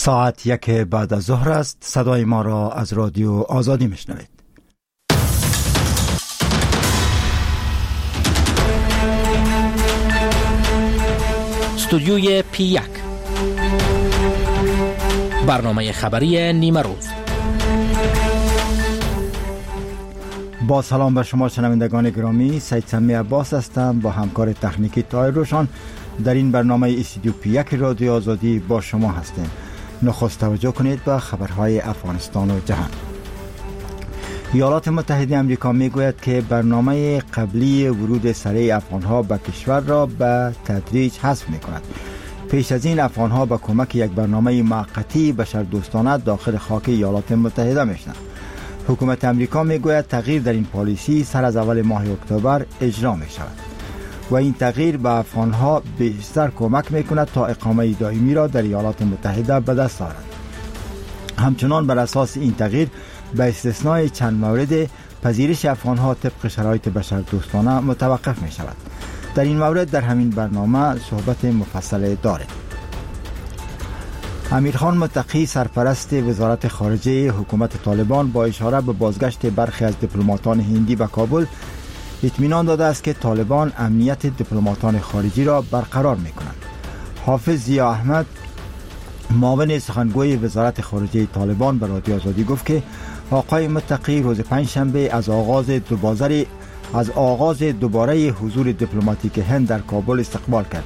ساعت 1 بعد از ظهر است. صدای ما را از رادیو آزادی میشنوید. استودیوی P1 برنامه خبری نیمه روز. با سلام به شما شنوندگان گرامی، سید سمی عباس هستم با همکار تکنیکی طاهر روشن. در این برنامه استودیو P1 رادیو آزادی با شما هستیم. نخست توجه کنید به خبرهای افغانستان و جهان. ایالات متحده آمریکا میگوید که برنامه قبلی ورود سریع افغانها به کشور را به تدریج حذف میکند. پیش از این افغانها با کمک یک برنامه موقتی بشردوستانه داخل خاک ایالات متحده میشوند. حکومت آمریکا میگوید تغییر در این پالیسی سر از اول ماه اکتبر اجرا می شود و این تغییر به افغانها بیشتر کمک میکند تا اقامه دائمی را در ایالات متحده به دست آورند. همچنان بر اساس این تغییر به استثنای چند مورد پذیرش افغانها طبق شرایط بشردوستانه متوقف می شود. در این مورد در همین برنامه صحبت مفصل داریم. امیرخان متقی سرپرست وزارت خارجه حکومت طالبان با اشاره به بازگشت برخی از دیپلماتان هندی به کابل اطمینان داده است که طالبان امنیت دیپلماتان خارجی را برقرار می‌کنند. حافظ ضیا احمد معاون سخنگوی وزارت خارجه طالبان به رادیو آزادی گفت که آقای متقی روز پنجشنبه از آغاز دوباره حضور دیپلماتیک هند در کابل استقبال کرد.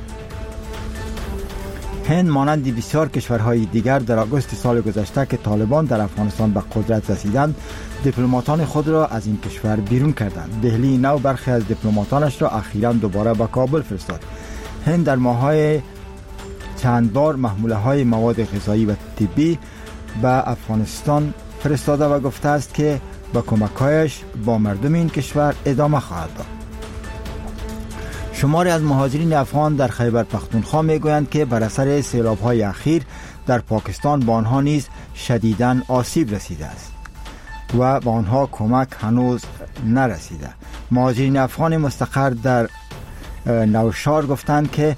هند مانند بسیار کشورهای دیگر در آگوست سال گذشته که طالبان در افغانستان به قدرت رسیدند، دیپلماتان خود را از این کشور بیرون کردند. دهلی نو برخی از دیپلماتانش را اخیراً دوباره به کابل فرستاد. هند در ماه‌های چند بار محموله‌های مواد غذایی و طبی به افغانستان فرستاده و گفته است که با کمک‌هایش با مردم این کشور ادامه خواهد داد. شماری از مهاجرین افغان در خیبر پختونخوا میگویند که بر اثر سیلاب‌های اخیر در پاکستان به آنها نیز شدیداً آسیب رسیده است و به آنها کمک هنوز نرسیده. مهاجرین افغان مستقر در نوشار گفتند که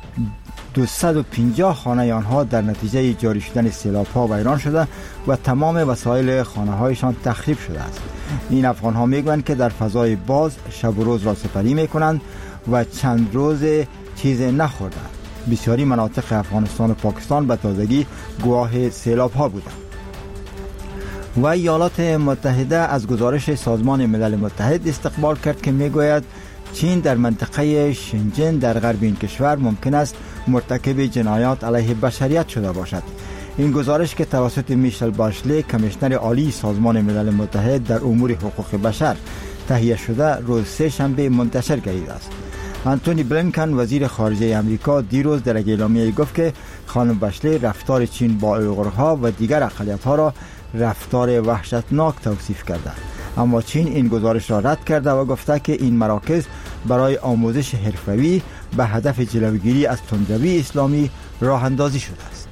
250 خانه آنها در نتیجه جاری شدن سیلاب‌ها ویران شده و تمام وسایل خانه‌هایشان تخریب شده است. این افغان‌ها میگویند که در فضای باز شب و روز را سپری میکنند و چند روز چیز نخوردند. بسیاری مناطق افغانستان و پاکستان به تازگی گواه سیلاب‌ها بودند. و ایالات متحده از گزارش سازمان ملل متحد استقبال کرد که میگوید چین در منطقه شنجن در غرب این کشور ممکن است مرتکب جنایات علیه بشریت شده باشد. این گزارش که توسط میشل باشله کمیشنر عالی سازمان ملل متحد در امور حقوق بشر تهیه شده روز سه شنبه منتشر گردیده است. آنتونی بلینکن وزیر خارجه آمریکا دیروز در اعلامیه‌ای گفت که خانم باشله رفتار چین با اویغورها و دیگر اقلیت‌ها را رفتار وحشتناک توصیف کرده، اما چین این گزارش را رد کرده و گفته که این مراکز برای آموزش حرفه‌ای به هدف جلوگیری از تندروی اسلامی راه اندازی شده است.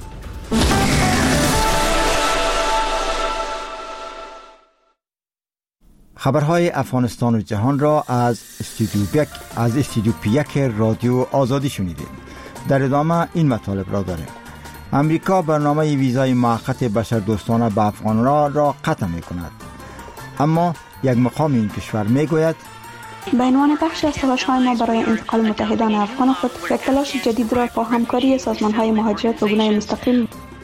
خبرهای افغانستان و جهان را از استودیو P1 رادیو آزادی شنیدید. در ادامه این مطالب را داریم. امریکا برنامه ویزای موقت بشردوستانه به افغانان را قطع می‌کند، اما یک مقام این کشور میگوید به عنوان بخشی از تلاش‌های ما برای انتقال متحدان افغان خود یک تلاش جدید را با همکاری سازمان‌های مهاجرت به گونه مستقیم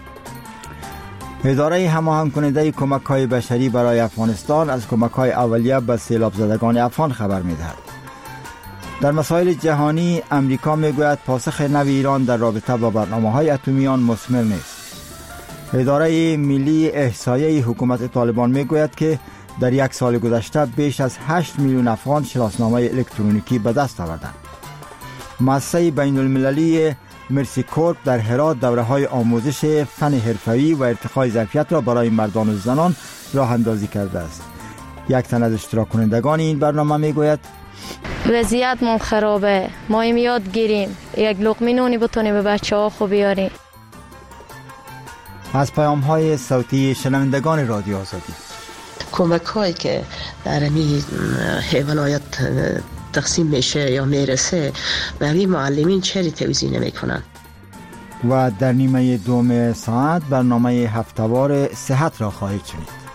اداره هماهنگ کننده کمک‌های بشری برای افغانستان از کمک‌های اولیه به سیلاب زدگان افغان خبر می‌دهد. در مسائل جهانی امریکا میگوید پاسخ نو ایران در رابطه با برنامه‌های اتمی آن مثمر نیست. اداره ملی احصایه حکومت طالبان میگوید که در یک سال گذشته بیش از 8 میلیون افغان شناسنامه الکترونیکی به دست آوردند. مؤسسه بین‌المللی مرسی کورپ در هرات دوره‌های آموزش فن حرفه‌ای و ارتقای ظرفیت را برای مردان و زنان راه اندازی کرده است. یک تن از اشتراک کنندگان این برنامه میگوید وضعیت ما خرابه، ما این یاد گیریم یک لقمه نونی بتونیم به بچه‌ها خوب بیاریم. از پیام‌های صوتی شنوندگان رادیو آزادی. کمک هایی که در این ولایت تقسیم میشه یا میرسه به این معلمین چری توزیع نمی کنن. و در نیمه دوم ساعت برنامه هفته‌وار صحت را خواهید شنید.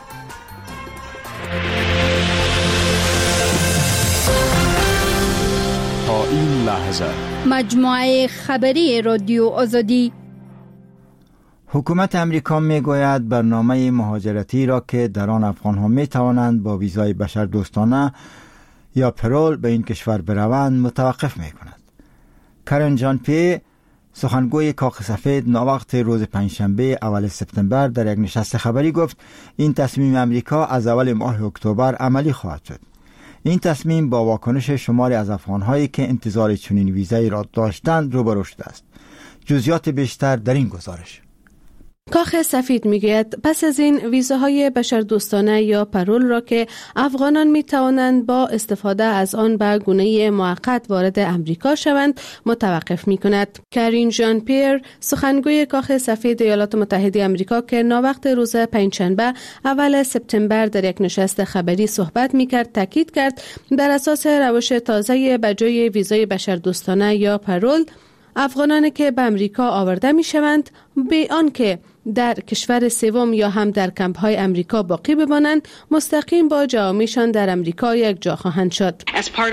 تا این لحظه مجموعه خبری رادیو آزادی. حکومت امریکا میگوید برنامه مهاجرتی را که در آن افغان‌ها می توانند با ویزای بشردوستانه یا پرول به این کشور بروند متوقف می کند. کرن جان پی، سخنگوی کاخ سفید، ناوقت روز پنجشنبه اول سپتامبر در یک نشست خبری گفت این تصمیم امریکا از اول ماه اکتبر عملی خواهد شد. این تصمیم با واکنش شماری از افغان‌هایی که انتظار چنین ویزایی را داشتند روبرو شده است. جزئیات بیشتر در این گزارش. کاخ سفید میگوید پس از این ویزاهای بشردوستانه یا پرول را که افغانان می توانند با استفاده از آن به گونه موقت وارد امریکا شوند متوقف می کند. کرین ژان پیر، سخنگوی کاخ سفید ایالات متحده آمریکا که ناوقت روز پنجشنبه اول سپتامبر در یک نشست خبری صحبت می کرد، تاکید کرد بر اساس روش تازه به جای ویزای بشردوستانه یا پرول، افغانانی که به امریکا آورده می شوند به آن که در کشور سوم یا هم در کمپ های امریکا باقی بمانند مستقیم با جوامعشان در امریکا یک جا خواهند شد.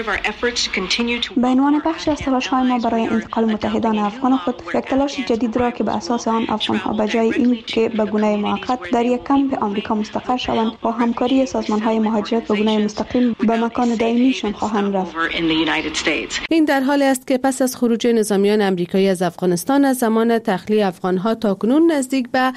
به عنوان بخشی از تلاش‌های ما برای انتقال متحدان افغان خود، یک تلاش جدید را که به اساس آن افغان‌ها به جای این که به گونه موقت در یک کمپ آمریکا مستقر شوند، با همکاری سازمان‌های مهاجرت به گونه مستقیم به مکان دائمیشان خواهند رفت. این در حالی است که پس از خروج نظامیان آمریکایی از افغانستان از زمان تخلیه افغان‌ها تاکنون نزدیک به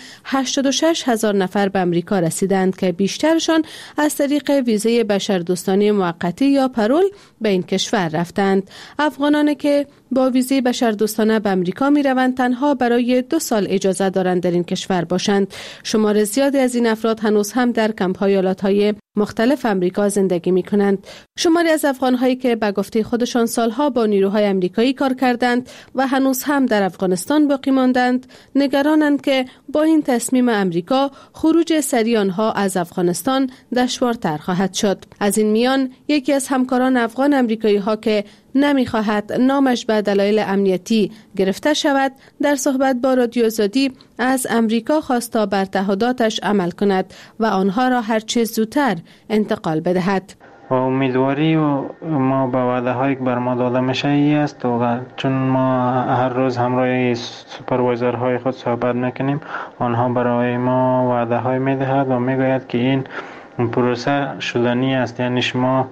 86,000 نفر به امریکا رسیدند که بیشترشان از طریق ویزای بشردوستانه موقتی یا پرول به این کشور رفتند. افغانانی که با ویزای بشردوستانه به امریکا می روند تنها برای 2 سال اجازه دارند در این کشور باشند. شمار زیادی از این افراد هنوز هم در کمپ‌های ایالت‌های مختلف امریکا زندگی می کنند. شماری از افغان‌هایی که به گفته خودشان سالها با نیروهای امریکایی کار کردند و هنوز هم در افغانستان باقی ماندند، نگرانند که با این تصمیم امریکا خروج سریع آنها از افغانستان دشوارتر خواهد شد. از این میان یکی از همکاران افغان امریکایی ها که نمی‌خواهد نامش به دلایل امنیتی گرفته شود، در صحبت با رادیو آزادی از امریکا خواست تا بر تعهداتش عمل کند و آنها را هر چه زودتر انتقال بدهد. و امیدواری و ما به وعده هایی که بر ما داده میشه ای است و چون ما هر روز همراه سوپروایزرهای خود صحبت میکنیم، آنها برای ما وعده های میدهد و میگوید که این پروسه شدنی است، یعنی شما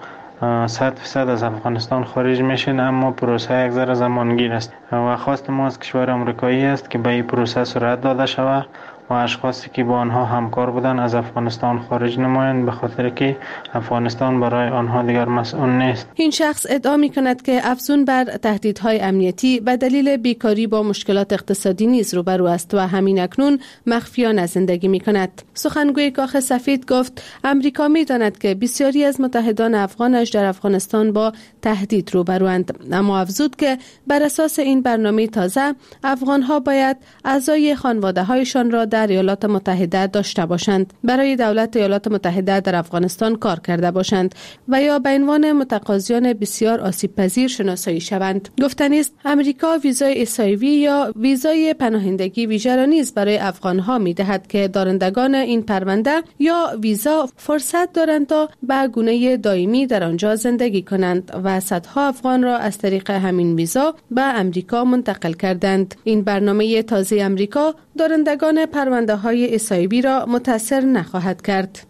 100% از افغانستان خارج میشین، اما پروسه یک ذره زمانگیر است و خواست ما از کشور آمریکایی است که به این پروسه سرعت داده شود و اشخاصی که با آنها همکار بودن از افغانستان خارج نمایند، به خاطر که افغانستان برای آنها دیگر مسئول نیست. این شخص ادعا می کند که افزون بر تهدیدهای امنیتی به دلیل بیکاری با مشکلات اقتصادی نیز روبرو است و همین اکنون مخفیانه زندگی می کند. سخنگوی کاخ سفید گفت امریکا می داند که بسیاری از متحدان افغانش در افغانستان با تهدید روبروند، اما افزود که بر اساس این برنامه تازه افغانها باید اعضای خانواده هایشان را در ایالات متحده داشته باشند، برای دولت ایالات متحده در افغانستان کار کرده باشند و یا به عنوان متقاضیان بسیار آسیب پذیر شناسایی شوند. گفتنی است امریکا ویزای SIV یا ویزای پناهندگی ویژه را نیز برای افغانها می‌دهد که دارندگان این پرونده یا ویزا فرصت دارند تا به گونه دائمی در آنجا زندگی کنند و صدها افغان را از طریق همین ویزا به امریکا منتقل کردند. این برنامه تازه امریکا دارندگان پرونده های SIV را متاثر نخواهد کرد.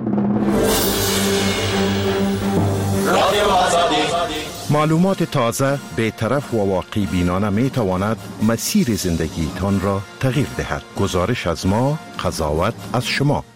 معلومات تازه، بی‌طرف و واقعی بینانه می تواند مسیر زندگیتان را تغییر دهد. گزارش از ما، قضاوت از شما.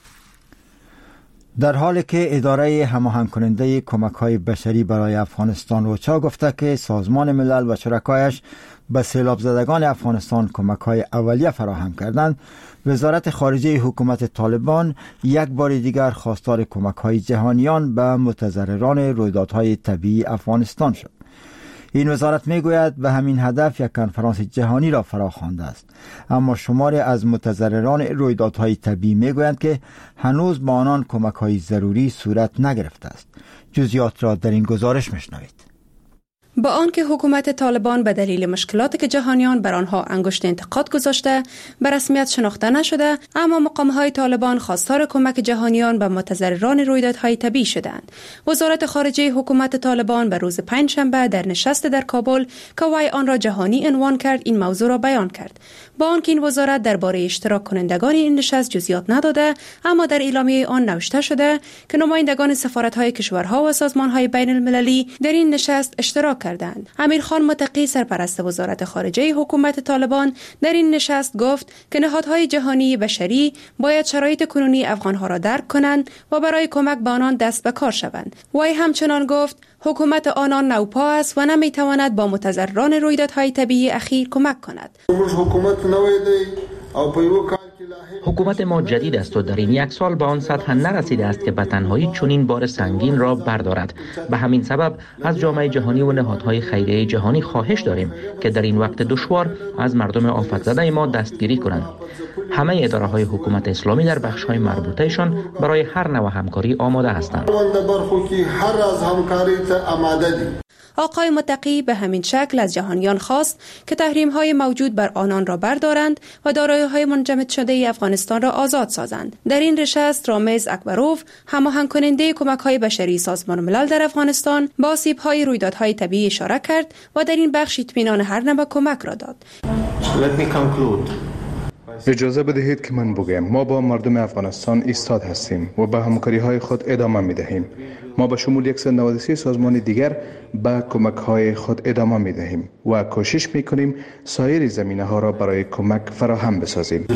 در حالی که اداره هماهنگ کننده کمک‌های بشری برای افغانستان اوچا گفته که سازمان ملل و شرکایش به سیلاب زدگان افغانستان کمک‌های اولیه فراهم کردند، وزارت خارجه حکومت طالبان یک بار دیگر خواستار کمک‌های جهانیان به متضرران رویدادهای طبیعی افغانستان شد. این وزارت میگوید به همین هدف یک کنفرانس جهانی را فراخوانده است، اما شماری از متضرران رویدادهای طبیعی میگویند که هنوز با آنان کمک‌های ضروری صورت نگرفته است. جزئیات را در این گزارش میشنوید. با آنکه حکومت طالبان به دلیل مشکلاتی که جهانیان بر آنها انگشت انتقاد گذاشته به رسمیت شناخته نشده، اما مقام‌های طالبان خواستار کمک جهانیان به متضرران رویدادهای طبیعی شدند. وزارت خارجه حکومت طالبان به روز پنجشنبه در نشست در کابل که وی آن را جهانی عنوان کرد این موضوع را بیان کرد. با آنکه این وزارت درباره اشتراک کنندگان این نشست جزئیات نداده، اما در اعلامیه آن نوشته شده که نمایندگان سفارت‌های کشورها و سازمان‌های بین المللی در این نشست اشتراک کردند. امیرخان متقی سرپرست وزارت خارجه حکومت طالبان در این نشست گفت که نهادهای جهانی بشری باید شرایط کنونی افغانها را درک کنند و برای کمک به آنان دست به کار شوند. وی همچنان گفت حکومت آنان نوپا است و نمیتواند با متضرران رویدادهای طبیعی اخیر کمک کند. حکومت ما جدید است و در این یک سال به آن سطح نرسیده است که به تنهایی چنین بار سنگین را بردارد. به همین سبب از جامعه جهانی و نهادهای خیریه جهانی خواهش داریم که در این وقت دشوار از مردم آفت زده ما دستگیری کنند. همه اداره‌های حکومت اسلامی در بخش‌های مربوطه‌شان برای هر نوع همکاری آماده هستند. آقای متقی به همین شکل از جهانیان خواست که تحریم‌های موجود بر آنان را بردارند و دارایی‌های منجمد شده افغانستان را آزاد سازند. در این نشست رامز اکبروف، هماهنگ کننده کمک‌های بشری سازمان ملل در افغانستان، با آسیب‌های رویدادهای طبیعی اشاره کرد و در این بخش اطمینان هر نوع کمک را داد. اجازه بدهید که من بگویم ما با مردم افغانستان ایستاد هستیم و به همکاری‌های خود ادامه می‌دهیم. ما به شمول 193 سازمان دیگر به کمک‌های خود ادامه می‌دهیم و کوشش می‌کنیم سایر زمینه‌ها را برای کمک فراهم بسازیم.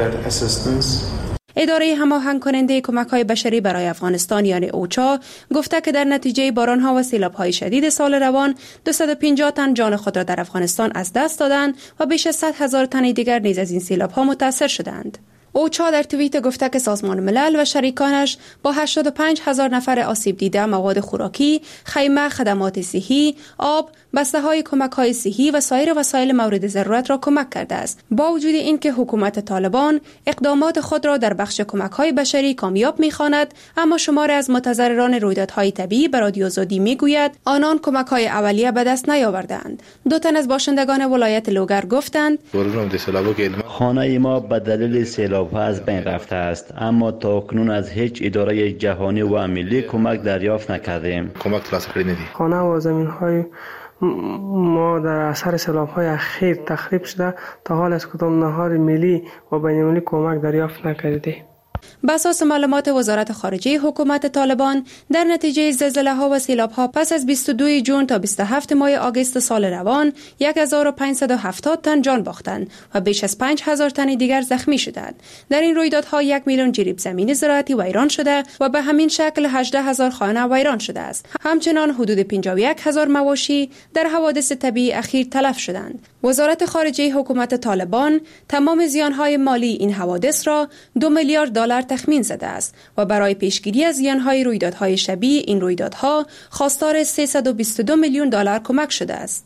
اداره هماهنگ کننده کمک‌های بشری برای افغانستان یعنی اوچا گفته که در نتیجه باران‌ها و سیلاب‌های شدید سال روان 250 تن جان خود را در افغانستان از دست دادند و بیش از 100,000 تن دیگر نیز از این سیلاب‌ها متاثر شدند. اوچا در توییت گفته که سازمان ملل و شریکانش با 85,000 نفر آسیب دیده مواد خوراکی، خیمه، خدمات صحی، آب، بسته‌های کمک‌های صحی و سایر وسایل مورد ضرورت را کمک کرده است. با وجود اینکه حکومت طالبان اقدامات خود را در بخش کمک‌های بشری کامیاب می‌خواند، اما شماری از متضرران رویدادهای طبیعی به رادیو آزادی می‌گوید آنان کمک‌های اولیه به دست نیاوردند. دو تن از باشندگان ولایت لوگر گفتند خانه ما به دلیل سیلاب‌ها از بین رفته است، اما تاکنون از هیچ اداره جهانی و ملی کمک دریافت نکردیم. خانه و زمین‌های ما در اثر سیلاب‌های اخیر تخریب شده، تا حال از کدام نهاد ملی و بین‌المللی کمک دریافت نکردیم. بر اساس معلومات وزارت خارجه حکومت طالبان، در نتیجه زلزله‌ها و سیلاب‌ها پس از 22 جون تا 27 ماه آگوست سال روان 1570 تن جان باختند و بیش از 5000 تن دیگر زخمی شدند. در این رویدادها 1 میلیون جریب زمین زراعتی ویران شده و به همین شکل 18000 خانه ویران شده است. همچنان حدود 51000 مواشی در حوادث طبیعی اخیر تلف شدند. وزارت خارجه حکومت طالبان تمام زیان‌های مالی این حوادث را 2 میلیارد دلار تخمین زده است و برای پیشگیری از زیان‌های رویدادهای شبیه این رویدادها خواستار 322 میلیون دلار کمک شده است.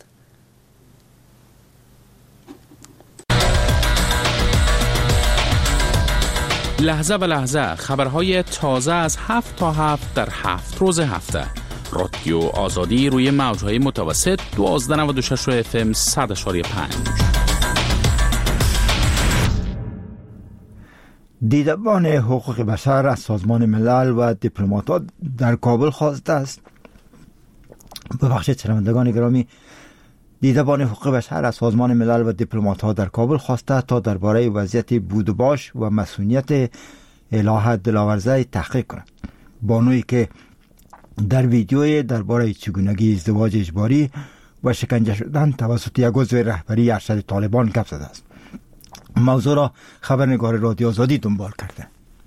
لحظه به لحظه خبرهای تازه از 7 تا 7 در 7 روز هفته. رادیو آزادی روی موج‌های متوسط 1296 FM 100.5. دیدبان حقوق بشر از سازمان ملل و دیپلمات‌ها در کابل خواسته است. ببخشید شنوندگان گرامی، دیدبان حقوق بشر از سازمان ملل و دیپلمات‌ها در کابل خواسته تا درباره وضعیت بود و باش و مسئولیت الهه دلاورزه تحقیق کنند. بانویی که در ویدیوی درباره چگونگی ازدواج اجباری و شکنجه شدن توسط یک عضو رهبری ارشد طالبان گپ زده است. موضوع را خبرنگار رادیو آزادی دنبال کرده.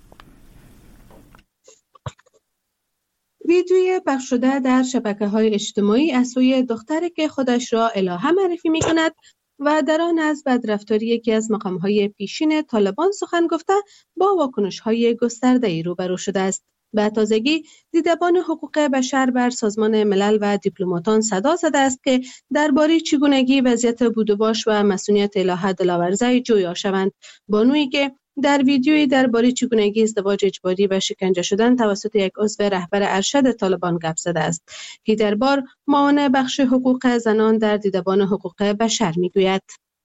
ویدیوی پخش شده در شبکه‌های اجتماعی از سوی دختری که خودش را الهه معرفی می‌کند و در آن از بدرفتاری یکی از مقام‌های پیشین طالبان سخن گفته با واکنش‌های گسترده‌ای روبرو شده است. به تازگی دیدبان حقوق بشر بر سازمان ملل و دیپلماتان صدا زده است که درباره چگونگی وضعیت بود و باش و مسئولیت الهه دلاورزه جویا شوند. بانویی که در ویدیویی درباره چگونگی ازدواج اجباری و شکنجه شدن توسط یک عضو رهبر ارشد طالبان گپ زده است. هیدربار معاون بخش حقوق زنان در دیدبان حقوق بشر میگوید: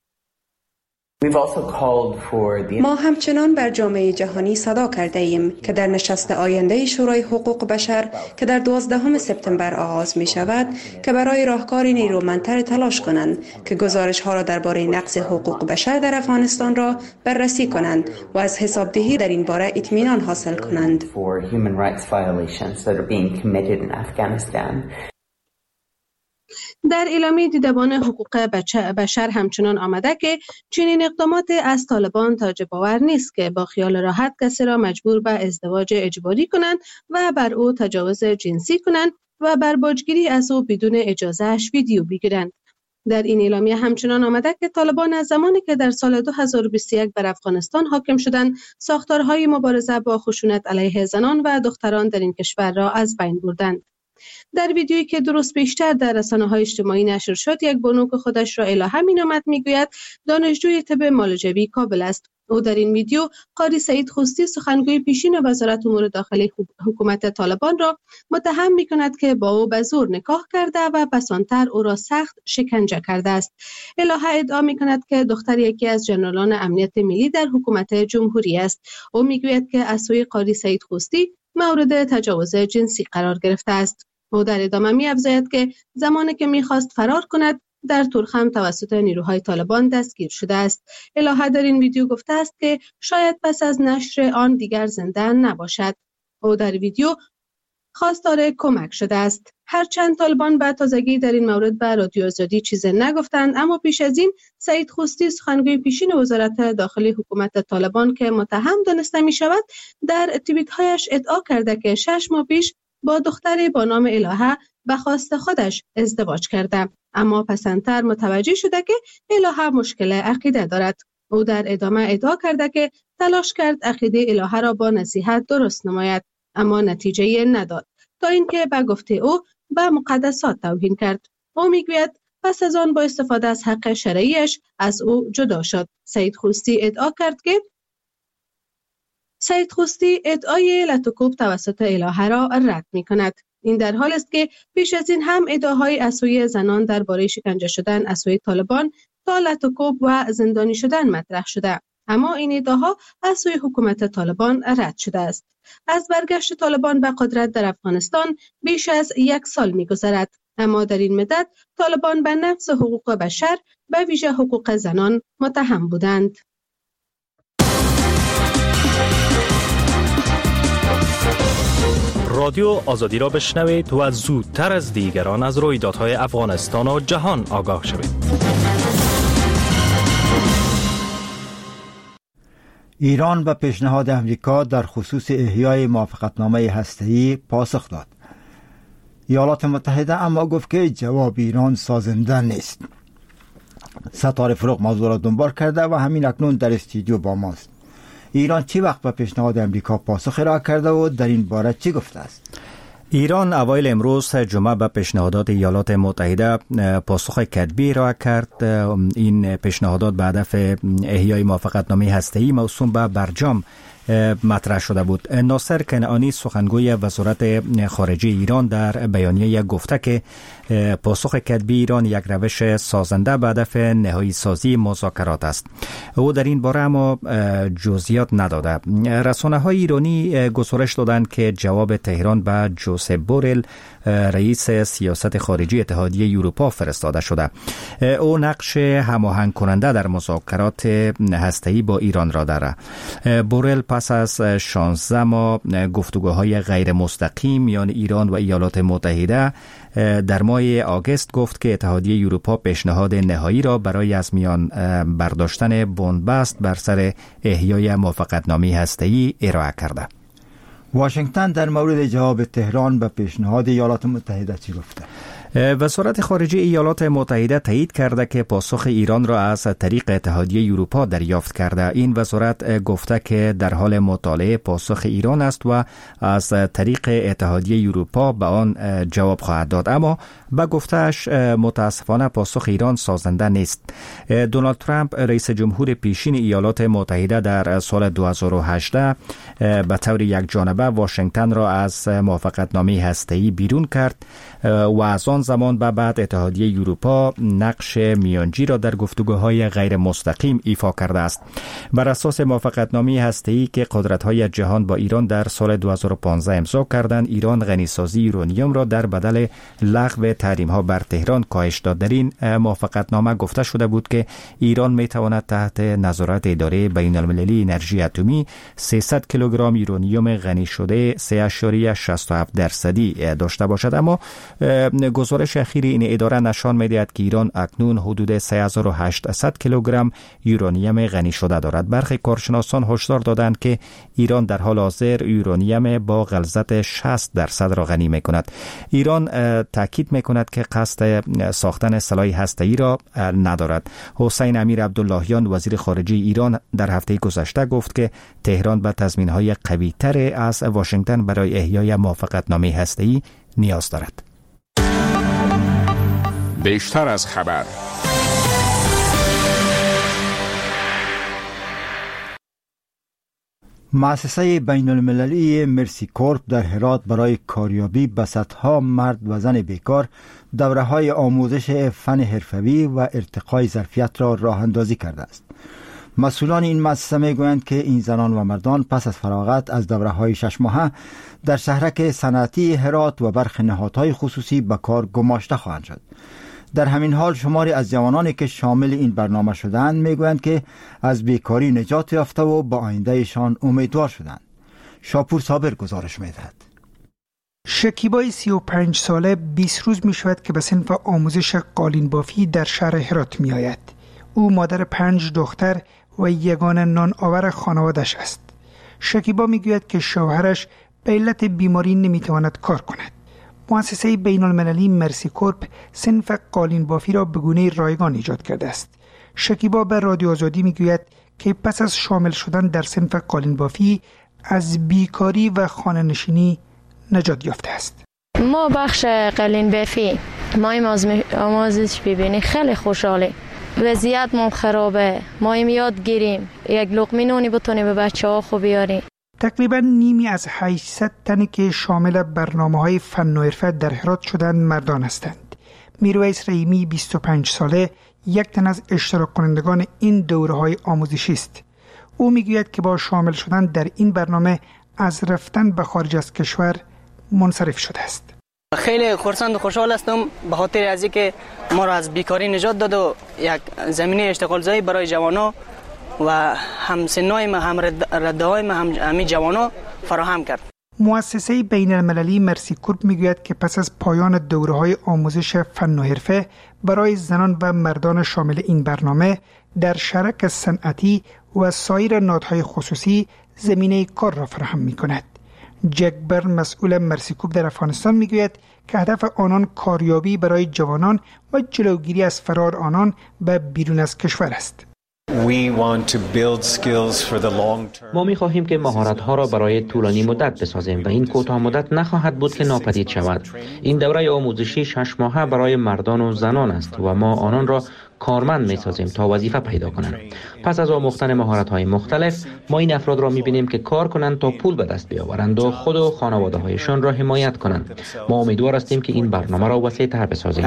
ما همچنان بر جامعه جهانی صدا کرده ایم که در نشست آینده شورای حقوق بشر که در 12 سپتامبر آغاز می شود که برای راهکاری نیرومندتر تلاش کنند که گزارش ها را درباره نقض حقوق بشر در افغانستان را بررسی کنند و از حسابدهی در این باره اطمینان حاصل کنند. در اعلامیه دیدبان حقوق بشر همچنان آمده که چنین اقدامات از طالبان تاجب‌آور نیست که با خیال راحت کسی را مجبور به ازدواج اجباری کنند و بر او تجاوز جنسی کنند و بر باجگیری از او بدون اجازهش ویدیو بگیرند. در این اعلامیه همچنان آمده که طالبان از زمانی که در سال 2021 بر افغانستان حاکم شدند، ساختارهای مبارزه با خشونت علیه زنان و دختران در این کشور را از بین بردند. در ویدیویی که درست پیشتر در رسانه‌های اجتماعی نشر شد، یک بانو که خودش را الهه می‌نامد میگوید دانشجوی طب معالجوی کابل است. او در این ویدیو قاری سعید خوستی سخنگوی پیشین وزارت امور داخلی حکومت طالبان را متهم می‌کند که با او به زور نکاح کرده و پسانتر او را سخت شکنجه کرده است. الهه ادعا می‌کند که دختر یکی از ژنرالان امنیت ملی در حکومت جمهوری است. او میگوید که از سوی قاری سعید خوستی مورد تجاوز جنسی قرار گرفته است. او در ادامه می‌افزاید که زمانی که می‌خواست فرار کند در تورخم توسط نیروهای طالبان دستگیر شده است. الهه در این ویدیو گفته است که شاید پس از نشر آن دیگر زنده نباشد. او در ویدیو خواستار کمک شده است. هرچند طالبان به تازگی در این مورد به رادیو آزادی چیزی نگفتند، اما پیش از این سعید خوستی سخنگوی پیشین وزارت داخلی حکومت طالبان که متهم دانسته می‌شود در توییت‌هایش ادعا کرده که 6 ماه پیش با دختری با نام الهه به خواست خودش ازدواج کرده، اما پسندتر متوجه شده که الهه مشکل عقیده دارد. او در ادامه ادعا کرده که تلاش کرد عقیده الهه را با نصیحت درست نماید، اما نتیجه نداد تا اینکه به گفته او به مقدسات توهین کرد. او میگوید پس از آن با استفاده از حق شرعیش از او جدا شد. سعید خوستی ادعای لطوکوب توسط الهه را رد می کند. این در حال است که پیش از این هم ادعاهای از سوی زنان درباره شکنجه شدن از سوی طالبان تا لطوکوب و زندانی شدن مطرح شده، اما این ادعاها از سوی حکومت طالبان رد شده است. از برگشت طالبان به قدرت در افغانستان بیش از 1 سال می‌گذرد، اما در این مدت طالبان به نقض حقوق بشر به ویژه حقوق زنان متهم بودند. رادیو آزادی را بشنوید و زودتر از دیگران از رویدادهای افغانستان و جهان آگاه شوید. ایران به پیشنهاد امریکا در خصوص احیای موافقتنامه هسته‌ای پاسخ داد. ایالات متحده اما گفت که جواب ایران سازنده نیست. ستاره فروغ موضوع را دنبال کرده و همین اکنون در استودیو با ماست. ایران چی وقت به پیشنهاد امریکا پاسخ ارائه کرده و در این باره چی گفته است؟ ایران اوایل امروز جمعه به پیشنهادات ایالات متحده پاسخ کتبی ارائه کرد. این پیشنهادات به هدف احیای موافقتنامه هسته‌ای موسوم به برجام مطرح شده بود. ناصر کنعانی سخنگوی وزارت خارجه ایران در بیانیه گفته که پاسخ کتبی ایران یک روش سازنده به هدف نهایی سازی مذاکرات است. او در این باره اما جزئیات نداده. رسانه‌های ایرانی گزارش دادند که جواب تهران به جوزپ بورل رئیس سیاست خارجی اتحادیه اروپا فرستاده شده. او نقش هماهنگ کننده در مذاکرات هسته‌ای با ایران را دارد. بورل پس از 16 ماه گفتگوهای غیر مستقیم میان ایران و ایالات متحده در ماه آگوست گفت که اتحادیه اروپا پیشنهاد نهایی را برای از میان برداشتن بنبست بر سر احیای موافقتنامه هسته‌ای ارائه کرده. واشنگتن در مورد جواب تهران به پیشنهاد ایالات متحده چی گفته؟ وزارت خارجه ایالات متحده تایید کرده که پاسخ ایران را از طریق اتحادیه اروپا دریافت کرده. این وزارت گفته که در حال مطالعه پاسخ ایران است و از طریق اتحادیه اروپا به آن جواب خواهد داد، اما به گفتهش متاسفانه پاسخ ایران سازنده نیست. دونالد ترامپ رئیس جمهور پیشین ایالات متحده در سال 2018 به طور یک جانبه واشنگتن را از موافقتنامه هسته‌ای بیرون کرد و از آن زمان به بعد اتحادیه اروپا نقش میانجی را در گفتگوهای غیر مستقیم ایفا کرده است. بر اساس موافقتنامه هسته‌ای که قدرت‌های جهان با ایران در سال 2015 امضا کردند، ایران غنیسازی یورانیوم را در بدل لغو تحریم‌ها بر تهران کاهش داد. در این موافقتنامه گفته شده بود که ایران می‌تواند تحت نظارت اداره بین‌المللی انرژی اتمی 300 کیلوگرم یورانیوم غنی شده 3.67% داشته باشد، اما گزارش اخیر این اداره نشان می‌دهد که ایران اکنون حدود 3800 کیلوگرم یورانیم غنی شده دارد. برخی کارشناسان هشدار دادند که ایران در حال حاضر یورانیم با غلظت 60% را غنی می‌کند. ایران تاکید می‌کند که قصد ساختن سلاح هسته‌ای را ندارد. حسین امیر عبداللهیان وزیر خارجه ایران در هفته گذشته گفت که تهران به تضمین‌های قوی‌تر از واشنگتن برای احیای موافقتنامه هسته‌ای نیاز دارد. بیشتر از خبر. مؤسسه بین المللی مرسی کورپ در هرات برای کاریابی به صدها مرد و زن بیکار دوره‌های آموزش فن حرفه‌ای و ارتقای ظرفیت را راه اندازی کرده است. مسئولان این مؤسسه میگویند که این زنان و مردان پس از فراغت از دوره‌های 6 ماهه در شهرک صنعتی هرات و برخی نهادهای خصوصی به کار گماشته خواهند شد. در همین حال شماری از جوانانی که شامل این برنامه شدند میگویند که از بیکاری نجات یافته و با آیندهشان امیدوار شدند. شاپور صابر گزارش میدهد. شکیبای 35 ساله 20 روز می شود که به صنف آموزش قالین بافی در شهر هرات می آید. او مادر 5 دختر و یگانه نان آور خانوادش است. شکیبا می گوید که شوهرش به علت بیماری نمی تواند کار کند. مؤسسه بین المللی مرسی کورپ صنف قالین بافی را به گونه رایگان ایجاد کرده است. شکیبا به رادیو آزادی می گوید که پس از شامل شدن در صنف قالین بافی از بیکاری و خانه نشینی نجات یافته است. ما بخش قالین بافی ما آموزش ببینی خیلی خوشحالی. وضعیتمون خرابه. ما یاد گیریم یک لقمه نونی بتونیم به بچه‌ها خوب بیاریم. تقریبا نیمی از 800 تنی که شامل برنامه‌های فن و حرفه در هرات شدند مردان هستند. میرویس رحیمی 25 ساله یک تن از اشتراک کنندگان این دوره‌های آموزشی است. او میگوید که با شامل شدن در این برنامه از رفتن به خارج از کشور منصرف شده است. خیلی خرسند و خوشحال هستم به خاطر از اینکه ما را از بیکاری نجات داد و یک زمینه اشتغالزایی برای جوانان و همسنای ما هم رده‌های ما همین جوانان فراهم کرد. مؤسسه بین المللی مرسی کورپ میگوید که پس از پایان دوره‌های آموزش فن و حرفه برای زنان و مردان شامل این برنامه در شرک صنعتی و سایر نهادهای خصوصی زمینه کار را فراهم می‌کند. جک برن مسئول مرسی کورپ در افغانستان میگوید که هدف آنان کاریابی برای جوانان و جلوگیری از فرار آنان به بیرون از کشور است. ما می‌خواهیم که مهارت‌ها را برای طولانی مدت بسازیم و این کوتاه مدت نخواهد بود که ناپدید شود. این دوره آموزشی 6 ماهه برای مردان و زنان است و ما آنان را کارمند می‌سازیم تا وظیفه پیدا کنند. پس از آموختن مهارت‌های مختلف، ما این افراد را می‌بینیم که کار کنند تا پول به دست بیاورند و خود و خانواده‌هایشان را حمایت کنند. ما امیدوار هستیم که این برنامه را وسیع‌تر بسازیم.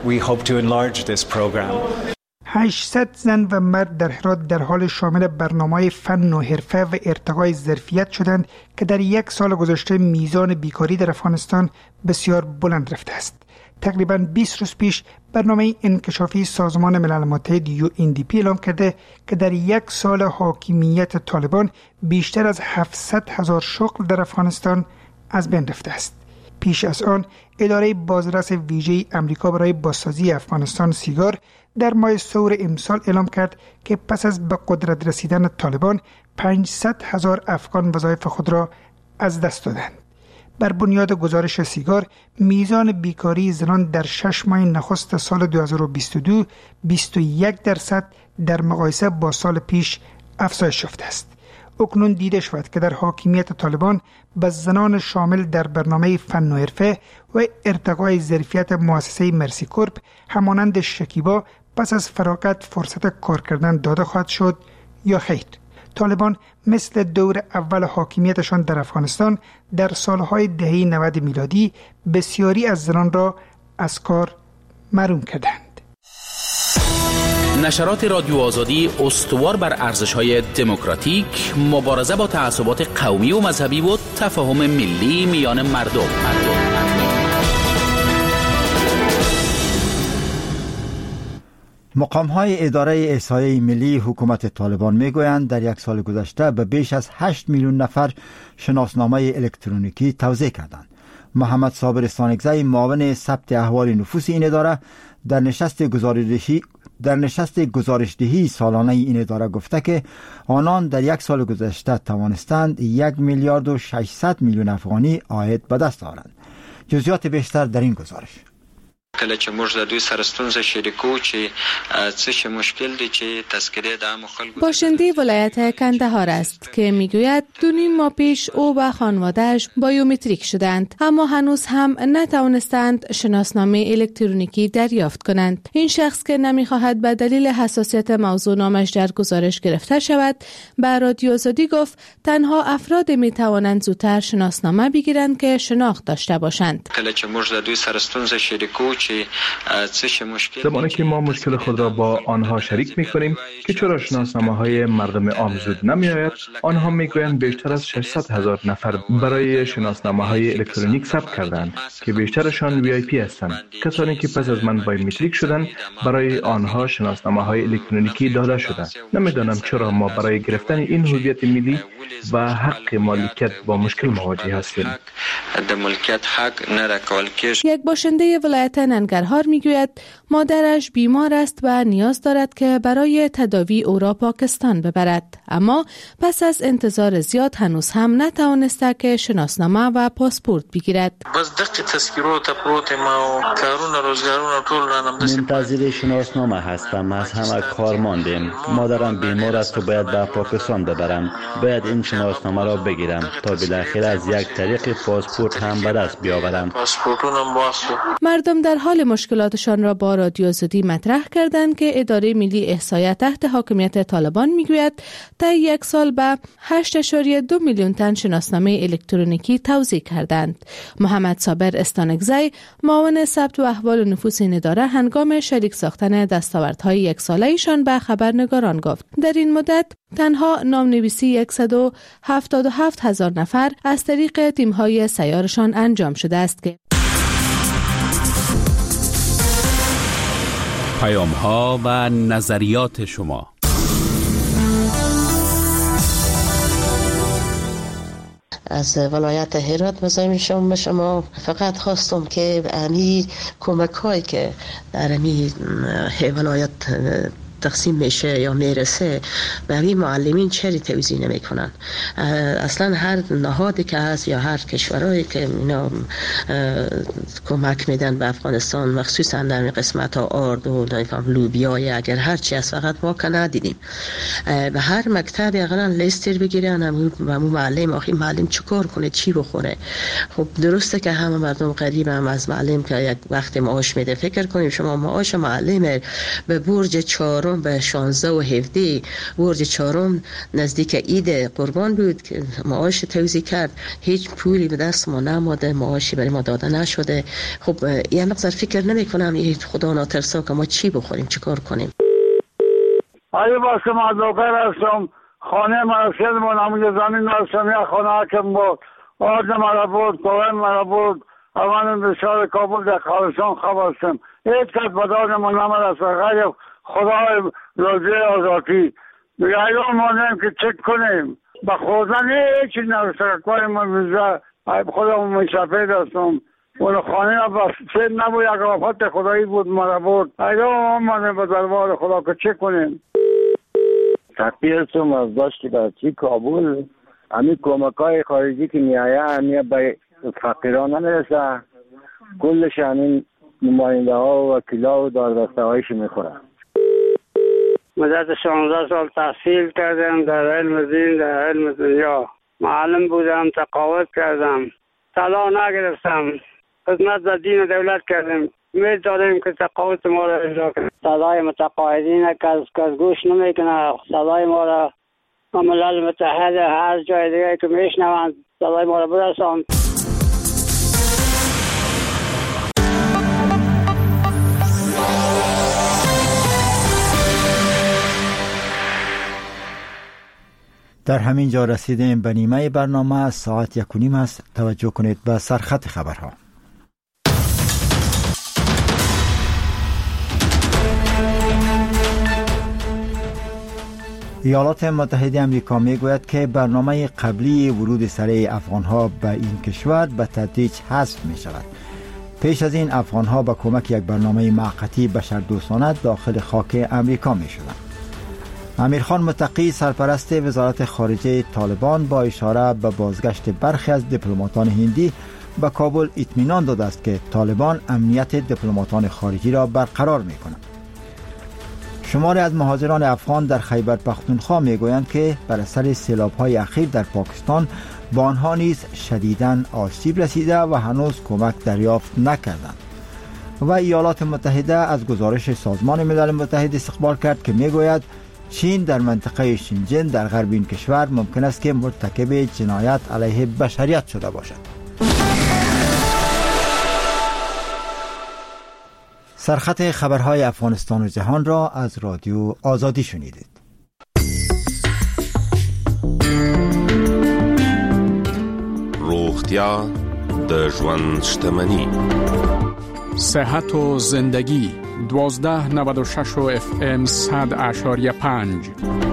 800 زن و مرد در هرات در حال شامل برنامه‌های فن و حرفه و ارتقای ظرفیت شدند که در یک سال گذشته میزان بیکاری در افغانستان بسیار بلند رفته است. تقریباً 20 روز پیش برنامه انکشافی سازمان ملل متحد UNDP اعلام کرده که در یک سال حاکمیت طالبان بیشتر از 700,000 شغل در افغانستان از بین رفته است. پیش از آن اداره بازرس ویژه امریکا برای بازسازی افغانستان سیگار در ماه سور امسال اعلام کرد که پس از به قدرت رسیدن طالبان 500,000 افغان وظایف خود را از دست دادند. بر بنیاد گزارش سیگار میزان بیکاری زنان در 6 ماه نخست سال 2022 21% در مقایسه با سال پیش افزایش یافته است. اکنون دیده شود که در حاکمیت طالبان به زنان شامل در برنامه فن و حرفه و ارتقای ظرفیت مؤسسه مرسی کورپ همانند شکیبا پس از فراغت فرصت کار کردن داده خواهد شد یا خیر. طالبان مثل دور اول حاکمیتشان در افغانستان در سالهای دهه 90 میلادی بسیاری از زنان را از کار محروم کردند. نشرات رادیو آزادی استوار بر ارزش‌های دموکراتیک، مبارزه با تعصبات قومی و مذهبی و تفاهم ملی میان مردم. مقام‌های اداره احصایه ملی حکومت طالبان میگویند در یک سال گذشته به بیش از 8 میلیون نفر شناسنامه الکترونیکی توزیع کردند. محمد صابر استانکزی معاون ثبت احوال نفوس این اداره در نشست گزارشدهی سالانه این اداره گفته که آنان در یک سال گذشته توانستند 1 میلیارد و 600 میلیون افغانی عاید به دست آورند. جزئیات بیشتر در این گزارش. کله چې موږ د دوی سره ستونزه شریکو چې څه مشکل دی چې تذکره د عامو خلکو. باشنده ولایت کندهار است که میگوید 2.5 ماه پیش او و خانواده‌اش بایومتریک شدند، اما هنوز هم نتوانستند شناسنامه الکترونیکی دریافت کنند. این شخص که نمیخواهد به دلیل حساسیت موضوع نامش در گزارش گرفته شود به رادیو آزادی گفت تنها افراد میتوانند زودتر شناسنامه بگیرند که شناخت داشته باشند. کله چې موږ د دوی سره ستونزه شریکو زمانی که ما مشکل خود را با آنها شریک می‌کنیم که چرا شناسنامه‌های مردم عام زود نمی‌آید، آنها می‌گویند بیشتر از 600,000 نفر برای شناسنامه‌های الکترونیک ثبت کردند که بیشترشان VIP هستند. کسانی که پس از من بایومتریک شدند برای آنها شناسنامه‌های الکترونیکی داده شده. نمی‌دانم چرا ما برای گرفتن این هویت ملی و حق مالکیت با مشکل مواجه هستیم. یک باشنده ولایت ننگرهار میگوید مادرش بیمار است و نیاز دارد که برای تداوی او را پاکستان ببرد، اما پس از انتظار زیاد هنوز هم نتوانسته که شناسنامه و پاسپورت بگیرد. منتظر شناسنامه هستم، از همه کار ماندیم. مادرم بیمار است و باید به پاکستان ببرم. باید این شناسنامه را بگیرم تا بالاخره از یک طریق پاسپورت هم به دست بیاورم. مردم در حال مشکلاتشان را با رادیو آزادی مطرح کردند که اداره ملی احصایه تحت حاکمیت طالبان میگوید طی یک سال به 8.2 میلیون تن شناسنامه الکترونیکی توزیع کردند. محمد صابر استانکزی معاون ثبت و احوال نفوس این اداره هنگام شریک ساختن دستاوردهای یک ساله ایشان به خبرنگاران گفت در این مدت تنها نامنویسی 177,000 نفر از طریق تیم‌های سیارشان انجام شده است که پیام‌ها و نظریات شما. از ولایت هرات مزاحم شما فقط خواستم که امی کمک هایی که در امی ولایت تقسیم میشه یا میرسه به همین معلمین چری توزیع نمیکنن. اصلا هر نهادی که هست یا هر کشورهایی که اینا کمک میدن به افغانستان مخصوصا در قسمت ها آرد و لوبیای اگر هر چی از فقط ما که ندیدیم به هر مکتب اقلا لیستر بگیرن و همون معلم آخی معلم چیکار کنه چی بخوره. خب درسته که همه مردم قریب هم از معلم که یک وقت معاش میده. فکر کنیم شما معاش معلم به برج 4 به 16 و 17 برج 4 نزدیک عید قربان بود که معاش توزیع کرد، هیچ پولی به دست ما نماده، معاشی برای ما داده نشده. خب یه مقدار فکر نمی کنم این خدا ناترسا که ما چی بخوریم چی کار کنیم. آیا باشم از دوکر هستم، خانه مرسل من همون زمین هستم، یا خانه حکم بود، آرد مرا بود، کوهن مرا بود، اوان بسیار کابل در خالصان خواب هستم. هیچ کس بدار من نمد است غیر خدای روزی آزادی. ایران مانیم که چک کنیم با خوردن هیچی نرسه کاری من ویزا خدا من سفید هستم. اون خانه با سید نبود یک آفت خدایی بود مرا بود. ایران مانیم به دربار خدا که چک کنیم. تقیی هستم از داشتی برچی کابل. همی کمک های خارجی که میایه همی به فقیران نمیرسه، کلش همین نماینده ها و وکیلا و داردسته هایش میخوره. مدت 16 سال تحصیل کردم در علم دین، در علم دنیا. معلم بودم، تقاعد کردم، طلا نگرفتم، خدمت در دین و دولت کردم. امید داریم که تقاعد ما را اجرا کنیم. صدای متقاعدین کس گوش نمیکنه. صدای ما را ملل متحد هر جای دیگه که میشنوند صدای ما را برسان. در همین جا رسیدیم به نیمه برنامه. ساعت 1:30 است. توجه کنید به سرخط خبرها. ایالات متحده آمریکا میگوید که برنامه قبلی ورود سریع افغانها به این کشور به تدریج حذف می شود. پیش از این افغانها به کمک یک برنامه موقتی بشردوستانه داخل خاک آمریکا می شدند. امیرخان متقی سرپرست وزارت خارجه طالبان با اشاره به بازگشت برخی از دیپلماتان هندی به کابل اطمینان داده است که طالبان امنیت دیپلماتان خارجی را برقرار می کند. شماری از مهاجران افغان در خیبر پختونخوا می گویند که بر اثر سیلاب‌های اخیر در پاکستان به آنها نیز شدیداً آسیب رسیده و هنوز کمک دریافت نکردند. و ایالات متحده از گزارش سازمان ملل متحد استقبال کرد که می گوید چین در منطقه شینجن در غرب این کشور ممکن است که مرتکب جنایت علیه بشریت شده باشد. سرخط خبرهای افغانستان و جهان را از رادیو آزادی شنیدید. روغتیا د ژوند شتمني. صحت و زندگی 1296 FM 100.5.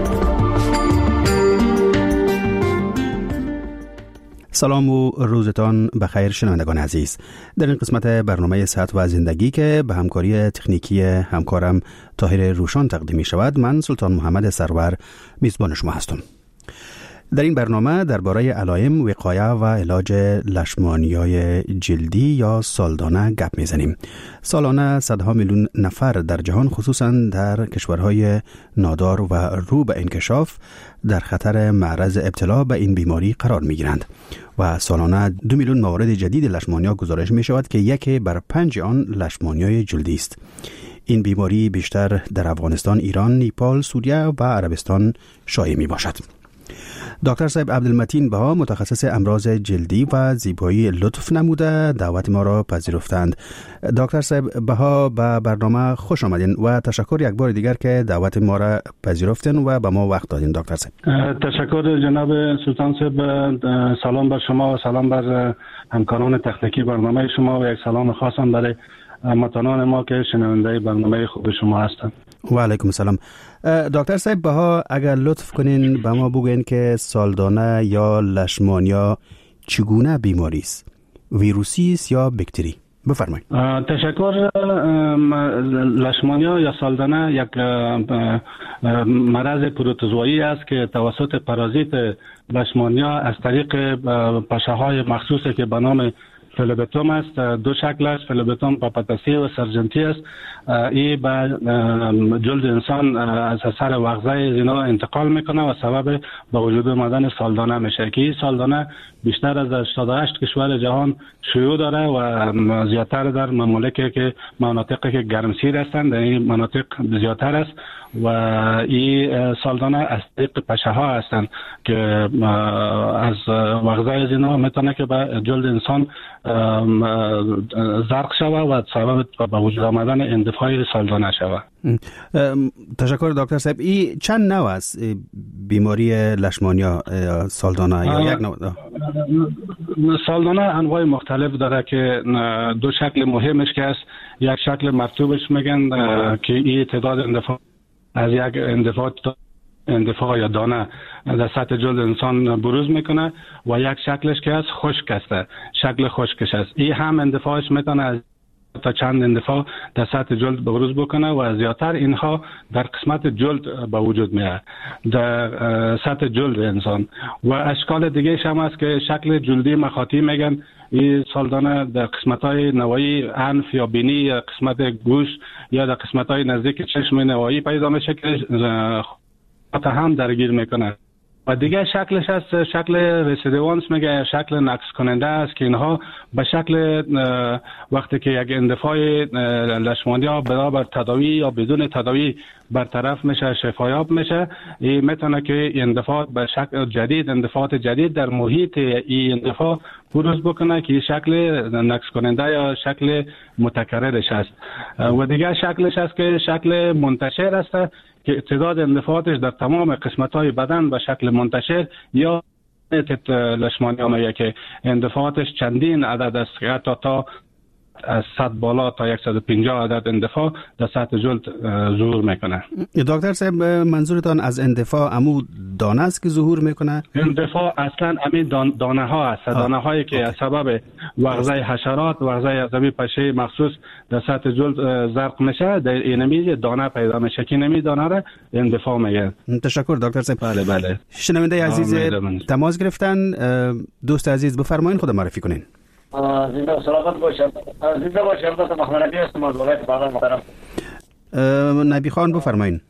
سلام و روزتان بخیر شنوندگان عزیز. در این قسمت برنامه صحت و زندگی که به همکاری تکنیکی همکارم طاهر روشان تقدیم می شود، من سلطان محمد سرور میزبان شما هستم. در این برنامه درباره علائم، وقایه و علاج لشمانیای جلدی یا سالدانه گپ میزنیم. سالانه صدها میلیون نفر در جهان خصوصا در کشورهای نادار و رو به انکشاف در خطر معرض ابتلا به این بیماری قرار میگیرند و سالانه 2 میلیون مورد جدید لشمانیا گزارش می شود که 1 بر 5 آن لشمانیای جلدی است. این بیماری بیشتر در افغانستان، ایران، نیپال، سوریه و عربستان شایع می باشد. دکتر صاحب عبدالمتین بها متخصص امراض جلدی و زیبایی لطف نموده دعوت ما را پذیرفتند. دکتر صاحب بها به برنامه خوش آمدین و تشکر یک بار دیگر که دعوت ما را پذیرفتین و به ما وقت دادین. دکتر صاحب تشکر جناب سلطان صاحب. سلام بر شما و سلام بر همکاران تکنیکی برنامه شما و یک سلام خاصم برای هموطنان ما که شنونده برنامه خوب شما هستند. و علیکم السلام. دکتر صاحب بها اگر لطف کنین به ما بگوین که سالدانه یا لشمانیا چگونه بیماری است؟ ویروسی است یا باکتری؟ بفرمایید. تشکر. لشمانیا یا سالدانه یک مرض پروتوزوایی است که توسط پارازیت لشمانیا از طریق پشه‌های مخصوصی که به نام فلوبتوم است. دو شکل است، فلوبتوم پاپاتاسی و سرجنتی است. این به جلد انسان از اثر وغزه زینا انتقال میکنه و سبب به وجود آمدن سالدانه میشه که این سالدانه بیشتر از 88 کشور جهان شیوع داره و زیادتر در ممالکی که مناطقی که گرمسیر هستند در این مناطق زیادتر است و این سالدانه از طریق پشه ها هستند که از وغزه زینا میتونه که به جلد انسان زرق شوه و سبب به وجود آمدن اندفاع سالدانه شوه. تشکر دکتر صاحب. این چند نوع است بیماری لشمانیا سالدانه یا یک نوع؟ سالدانه انواع مختلف داره که دو شکل مهمش که است. یک شکل مرطوبش میگن که این تعداد اندفاع از یک اندفاع یا دانه در سطح جلد انسان بروز میکنه و یک شکلش که است خشک است، شکل خشکش است. این هم اندفاعش میتونه از تا چند اندفاع در سطح جلد بروز بکنه و زیادتر اینها در قسمت جلد به وجود میاد، در سطح جلد انسان. و اشکال دیگه هم است که شکل جلدی مخاطی میگن. این سالدانه در قسمت‌های نوایی انف یا بینی یا قسمت گوش یا در قسمت‌های نزدیک چشم نوایی پیدا میشه که هم درگیر میکنه. و دیگه شکلش هست شکل رسیدوانس میگه، شکل نقص کننده است که اینها به شکل وقتی که یک اندفاع لشمانی ها بنابر تداوی یا بدون تداوی برطرف میشه، شفایاب میشه، این میتونه که اندفاع به شکل جدید، اندفاعات جدید در محیط این اندفاع بروز بکنه که شکل نقص کننده یا شکل متکررش است. و دیگه شکلش است که شکل منتشر است که تعداد اندفاعاتش در تمام قسمت‌های بدن به شکل منتشر یا لشمانی آمده که اندفاعاتش چندین عدد است که حتی تا از 100 بالا تا 150 عدد اندفاع در سطح جلد ظهور میکنه. دکتر صاحب منظورتان از اندفاع امو دانه است که ظهور میکنه؟ اندفاع اصلا امی دانه ها است، دانه هایی که از سبب وغزه حشرات، وغزه عصبی پشه مخصوص در سطح جلد زرق میشه، در اینمی دانه پیدا میشه که اینمی دانه را اندفاع میگه. تشکر دکتر صاحب. بله. شنونده عزیز تماس گرفتن، دوست عزیز بفرمایید خود معرفی کنین. زنده و سلامت باشم. زنده باشم. دکتر محمد نبی هستم از ولایت بغلان محترم. نبی خان بفرمایید.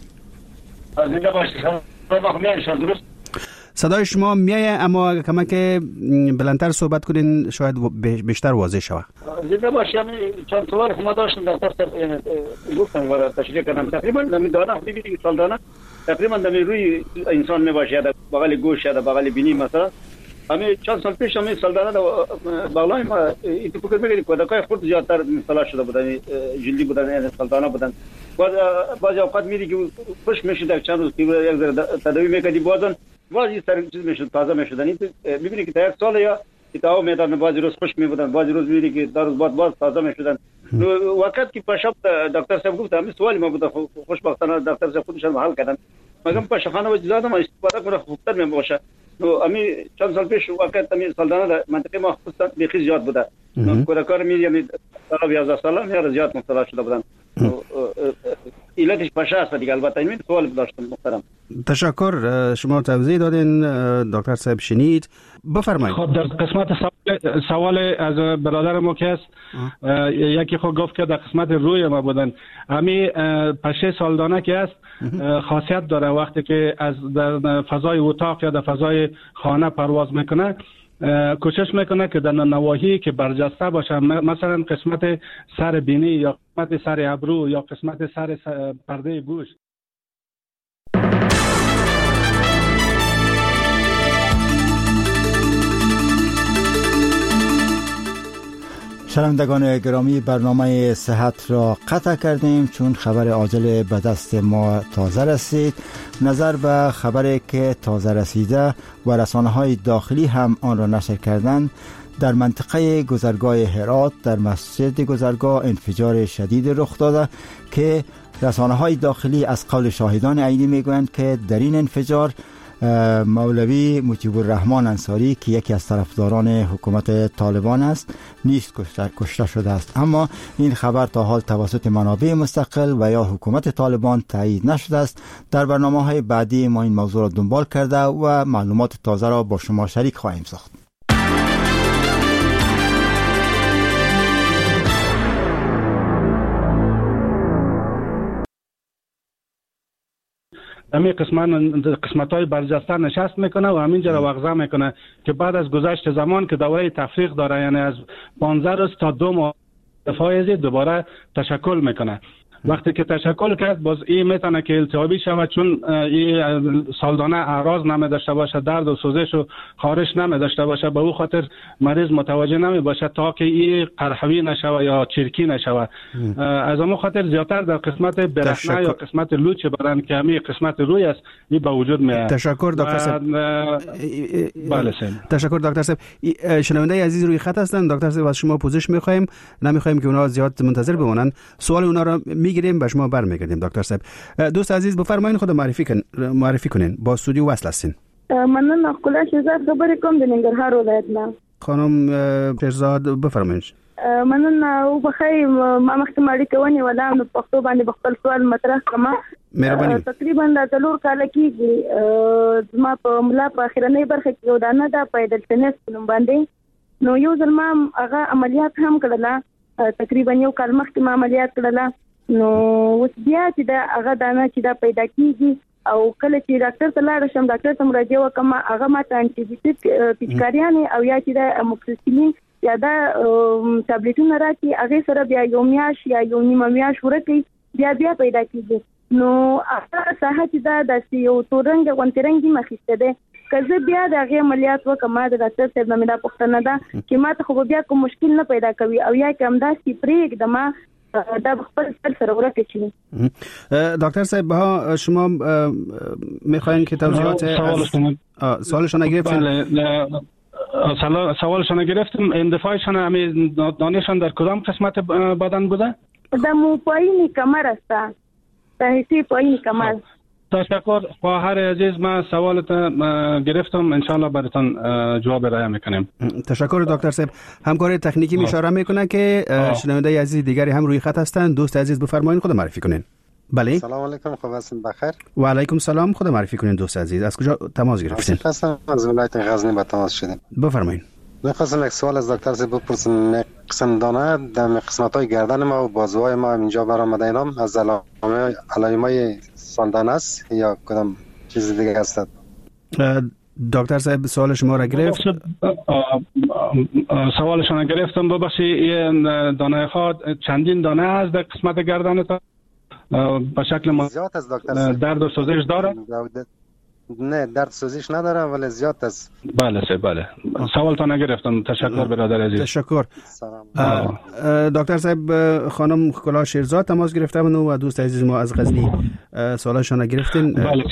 زنده باشم. محمد درست. صدای شما میایه اما کما که بلندتر صحبت کنین شاید بیشتر واضح شود. زنده باشم. چند سوال شما داشتم دکتر گفتم و تشریح کردم. تقریبا نمیدانم ببینید سالدانه تقریبا در روی انسان میباشه، در بغل گوش یا در بغل بینی مثلا. همین چند سال پیش همین سالدانه بالا ما این فکر می‌کردیم کودکای خود زیادتر مبتلا شده بودن، جلدی بودن، یعنی سالدانه بودن. بعضی اوقات میری که خوش میشد چند روز که یک ذره تداوی میکردی بازن بعضی سر چیز میشد تازه میشدن. این میبینی که تا یک سال یا تا میدان بعضی روز خوش میبودن، بعضی روز میری که در روز بعد باز تازه میشدن. وقتی که پشاب دکتر صاحب گفت همین سوالی ما بود، خوشبختانه دکتر صاحب خودشون حل کردن. مگم پشخانه و زیاد ما استفاده کنه خوبتر میباشه. امی چند سال پیش وقت امی سالدانه منطقه ما خصوصا بیخی زیاد بوده. کودکان میری امی 11 ساله میاره زیاد مبتلا شده بودن. علتش پشه است دیگه. البته این سوال داشتم محترم. تشکر، شما توضیح دادین دکتر صاحب شنید. بفرمایید. خب در قسمت سوال از برادر ما که است یکی خود گفت که در قسمت روی ما بودن. امی پشه سالدانه که است خاصیت داره وقتی که از در فضای اتاق یا در فضای خانه پرواز میکنه کوشش میکنه که در نواحی که برجسته باشه، مثلا قسمت سر بینی یا قسمت سر ابرو یا قسمت سر پرده گوش. شنوندگان گرامی، برنامه صحت را قطع کردیم چون خبر عاجل به دست ما تازه رسید. نظر به خبری که تازه رسیده و رسانه‌های داخلی هم آن را نشر کردند، در منطقه گذرگاه هرات در مسجد گذرگاه انفجار شدید رخ داده که رسانه‌های داخلی از قول شاهدان عینی میگویند که در این انفجار مولوی مجیب الرحمن انصاری که یکی از طرفداران حکومت طالبان است نیز کشته شده است. اما این خبر تا حال توسط منابع مستقل و یا حکومت طالبان تایید نشده است. در برنامه‌های بعدی ما این موضوع را دنبال کرده و معلومات تازه را با شما شریک خواهیم ساخت. همین قسمت‌های برجسته نشست میکنه و همینجا را وغزه میکنه که بعد از گذشت زمان که دوره تفریق داره، یعنی از 15 روز تا 2 ماه فایزی دوباره تشکل میکنه. وقتی که تشکل کرد باز این میتونه که التهابی شود، چون این سالدانه اعراض نمی داشته باشه، درد و سوزش و خارش نمی داشته باشه، به او خاطر مریض متوجه نمی باشه تا که این قرحوی نشوه یا چرکی نشوه. از اون خاطر زیادتر در قسمت برهنه یا قسمت لوچ بدن که همین قسمت روی است این به وجود میاد. تشکر دکتر صاحب. بله تشکر دکتر صاحب. شنونده عزیز روی خط هستند. دکتر صاحب از شما پوزش می‌خوایم، نمی‌خوایم که اونها زیاد منتظر بمونن. سوال اونها را میگیریم به شما برمیگردیم. دکتر صاحب دوست عزیز بفرمایید خود معرفی کنین، با استودیو وصل هستین. من نقله شهزاد خبری کوم د ننګرهار ولایت نه. خانم شهزاد بفرمایید. مننه او بخیر ما مخکې اړیکه ونیوله نو پښتو باندې خپل سوال مطرح کړم. مهرباني. تقریبا د 3 کال کېږي ما په ملا په اخرنۍ برخه کې یو دانه د پیدل تنس نوم باندې نو یو ځل ما هغه عملیات هم کړله تقریبا یو کال مخکې ما عملیات کړله نو اوس بیا چې دا هغه دانه چې دا پیدا کیږي او کله چې ډاکټر ته لاړ شم ډاکټر ته مراجعه وکم هغه ما ته انټي بیوټیک پیچکاریانه او یا چې د اموکسیسیلین یا دا ټابلیټونه راکې هغه سره بیا یو میاش یا یو نیمه میاش ورکې بیا پیدا کیږي نو هغه ساحه چې دا د یو تورنګ غونټرنګي مخېسته ده کله بیا د هغه عملیات وکم د ډاکټر صاحب نه دا پوښتنه ده چې ما ته خو بیا کوم مشکل نه پیدا کوي او یا کوم دا سپریک د ما دا خپل سره ورکه چی. دکتر صاحب ها شما میخواین که توضیحات سوالشون گرفتین؟ سوالشون گرفتم. اندفاعشون همین دانشان در کدام قسمت بدن بوده؟ در پایین کمر است. تحتی پایین کمر. تشکر خواهر عزیز ما سوالت گرفتم انشالله براتون جواب ارائه میکنیم. تشکر دکتر صاحب. همکار تکنیکی اشاره میکنه که شنونده عزیز دیگری هم روی خط هستند. دوست عزیز بفرمایید خود معرفی کنین. بله. سلام علیکم خوب هستین بخیر. و علیکم سلام خود معرفی کنین دوست عزیز. از کجا تماس گرفتین؟ از ولایت غزنی به تماس شدیم. بفرمایید. می‌خواستم یک سوال از دکتر صاحب بپرسم. قسم دانه در قسمت‌های گردن ما و بازوهای ما اینجا برآمده اینام از علائمای سالدانه است یا کدام چیز دیگه است؟ دکتر صاحب سوال شما را گرفت. سوالشون گرفتم. ببخشید دانه ها چندین دانه است در قسمت گردن تا به شکل زیاد از دکتر درد و سوزش داره؟ نه درد سوزش نداره ولی زیاد است. بله سوالتون گرفتم. تشکر برادر عزیز. تشکر. دکتر صاحب خانم کلاه شیرزاد تماس گرفتن و دوست عزیز ما از غزنی سوالشون گرفتین. بله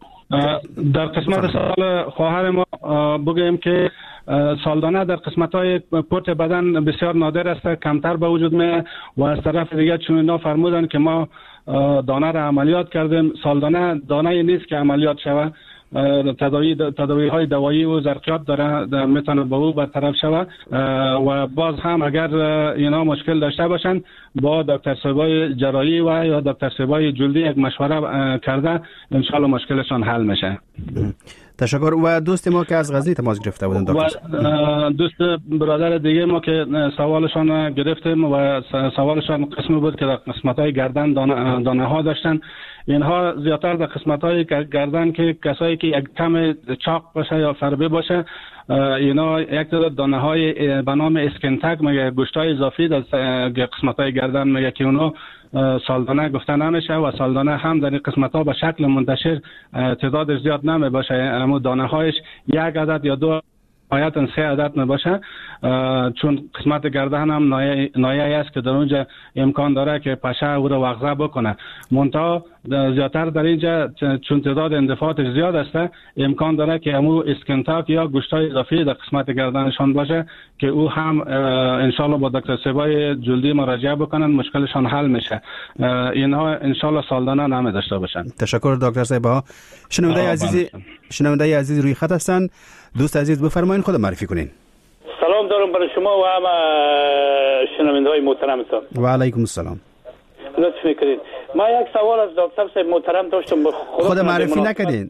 در قسمت سوال خواهر ما بگیم که سالدانه در قسمت‌های پورت بدن بسیار نادر است، کمتر به وجود میاد و از طرف دیگه چون اینا فرمودن که ما دانه را عملیات کردیم. سالدانه دانه نیست که عملیات شود. تداوی های دوایی و ظرفیت داره میتونه به او برطرف شود و باز هم اگر اینا مشکل داشته باشن با دکتر صاحبای جراحی و یا دکتر صاحبای جلدی یک مشوره کرده ان شاء الله مشکلشان حل میشه. تشکر. و دوست ما که از غزنی تماس گرفته بودن دکتر. دوست برادر دیگه ما که سوالشان گرفتیم و سوالشان قسمی بود که در قسمت‌های گردن دانه ها داشتن. اینها زیادتر در قسمت‌های گردن که کسایی که یک کم چاق باشه یا فربه باشه اینا یک تعداد دانه‌های به نام اسکنتک میگه گوشت‌های اضافی در قسمت‌های گردن میگه که اونا سالدانه گفته نمیشه و سالدانه هم در این قسمت‌ها به شکل منتشر تعداد زیاد نمی باشه. اما دانه‌هایش یک عدد یا دو نهایتاً 3 عدد نباشه چون قسمت گردن هم نایه‌ای است که در اونجا امکان داره که پشه او را وغزه بکنه. منتها زیادتر در اینجا چون تعداد اندفاعاتش زیاد است امکان داره که همو اسکنتاک یا گوشت‌های اضافی در قسمت گردنشان باشه که او هم انشالله با دکتر صاحبای جلدی مراجعه بکنن مشکلشان حل میشه. اینها انشالله سالدانه نمی داشته باشن. تشکر دکتر صاحب. شنونده عزیز روی خط هستند. دوست عزیز بفرمایید خود معرفی کنین. سلام دارم برای شما و همه شنونده‌های محترمتان. و علیکم السلام. لطف میکنید. ما یک سوال از دکتر صاحب محترم داشتم. خود معرفی نکردین.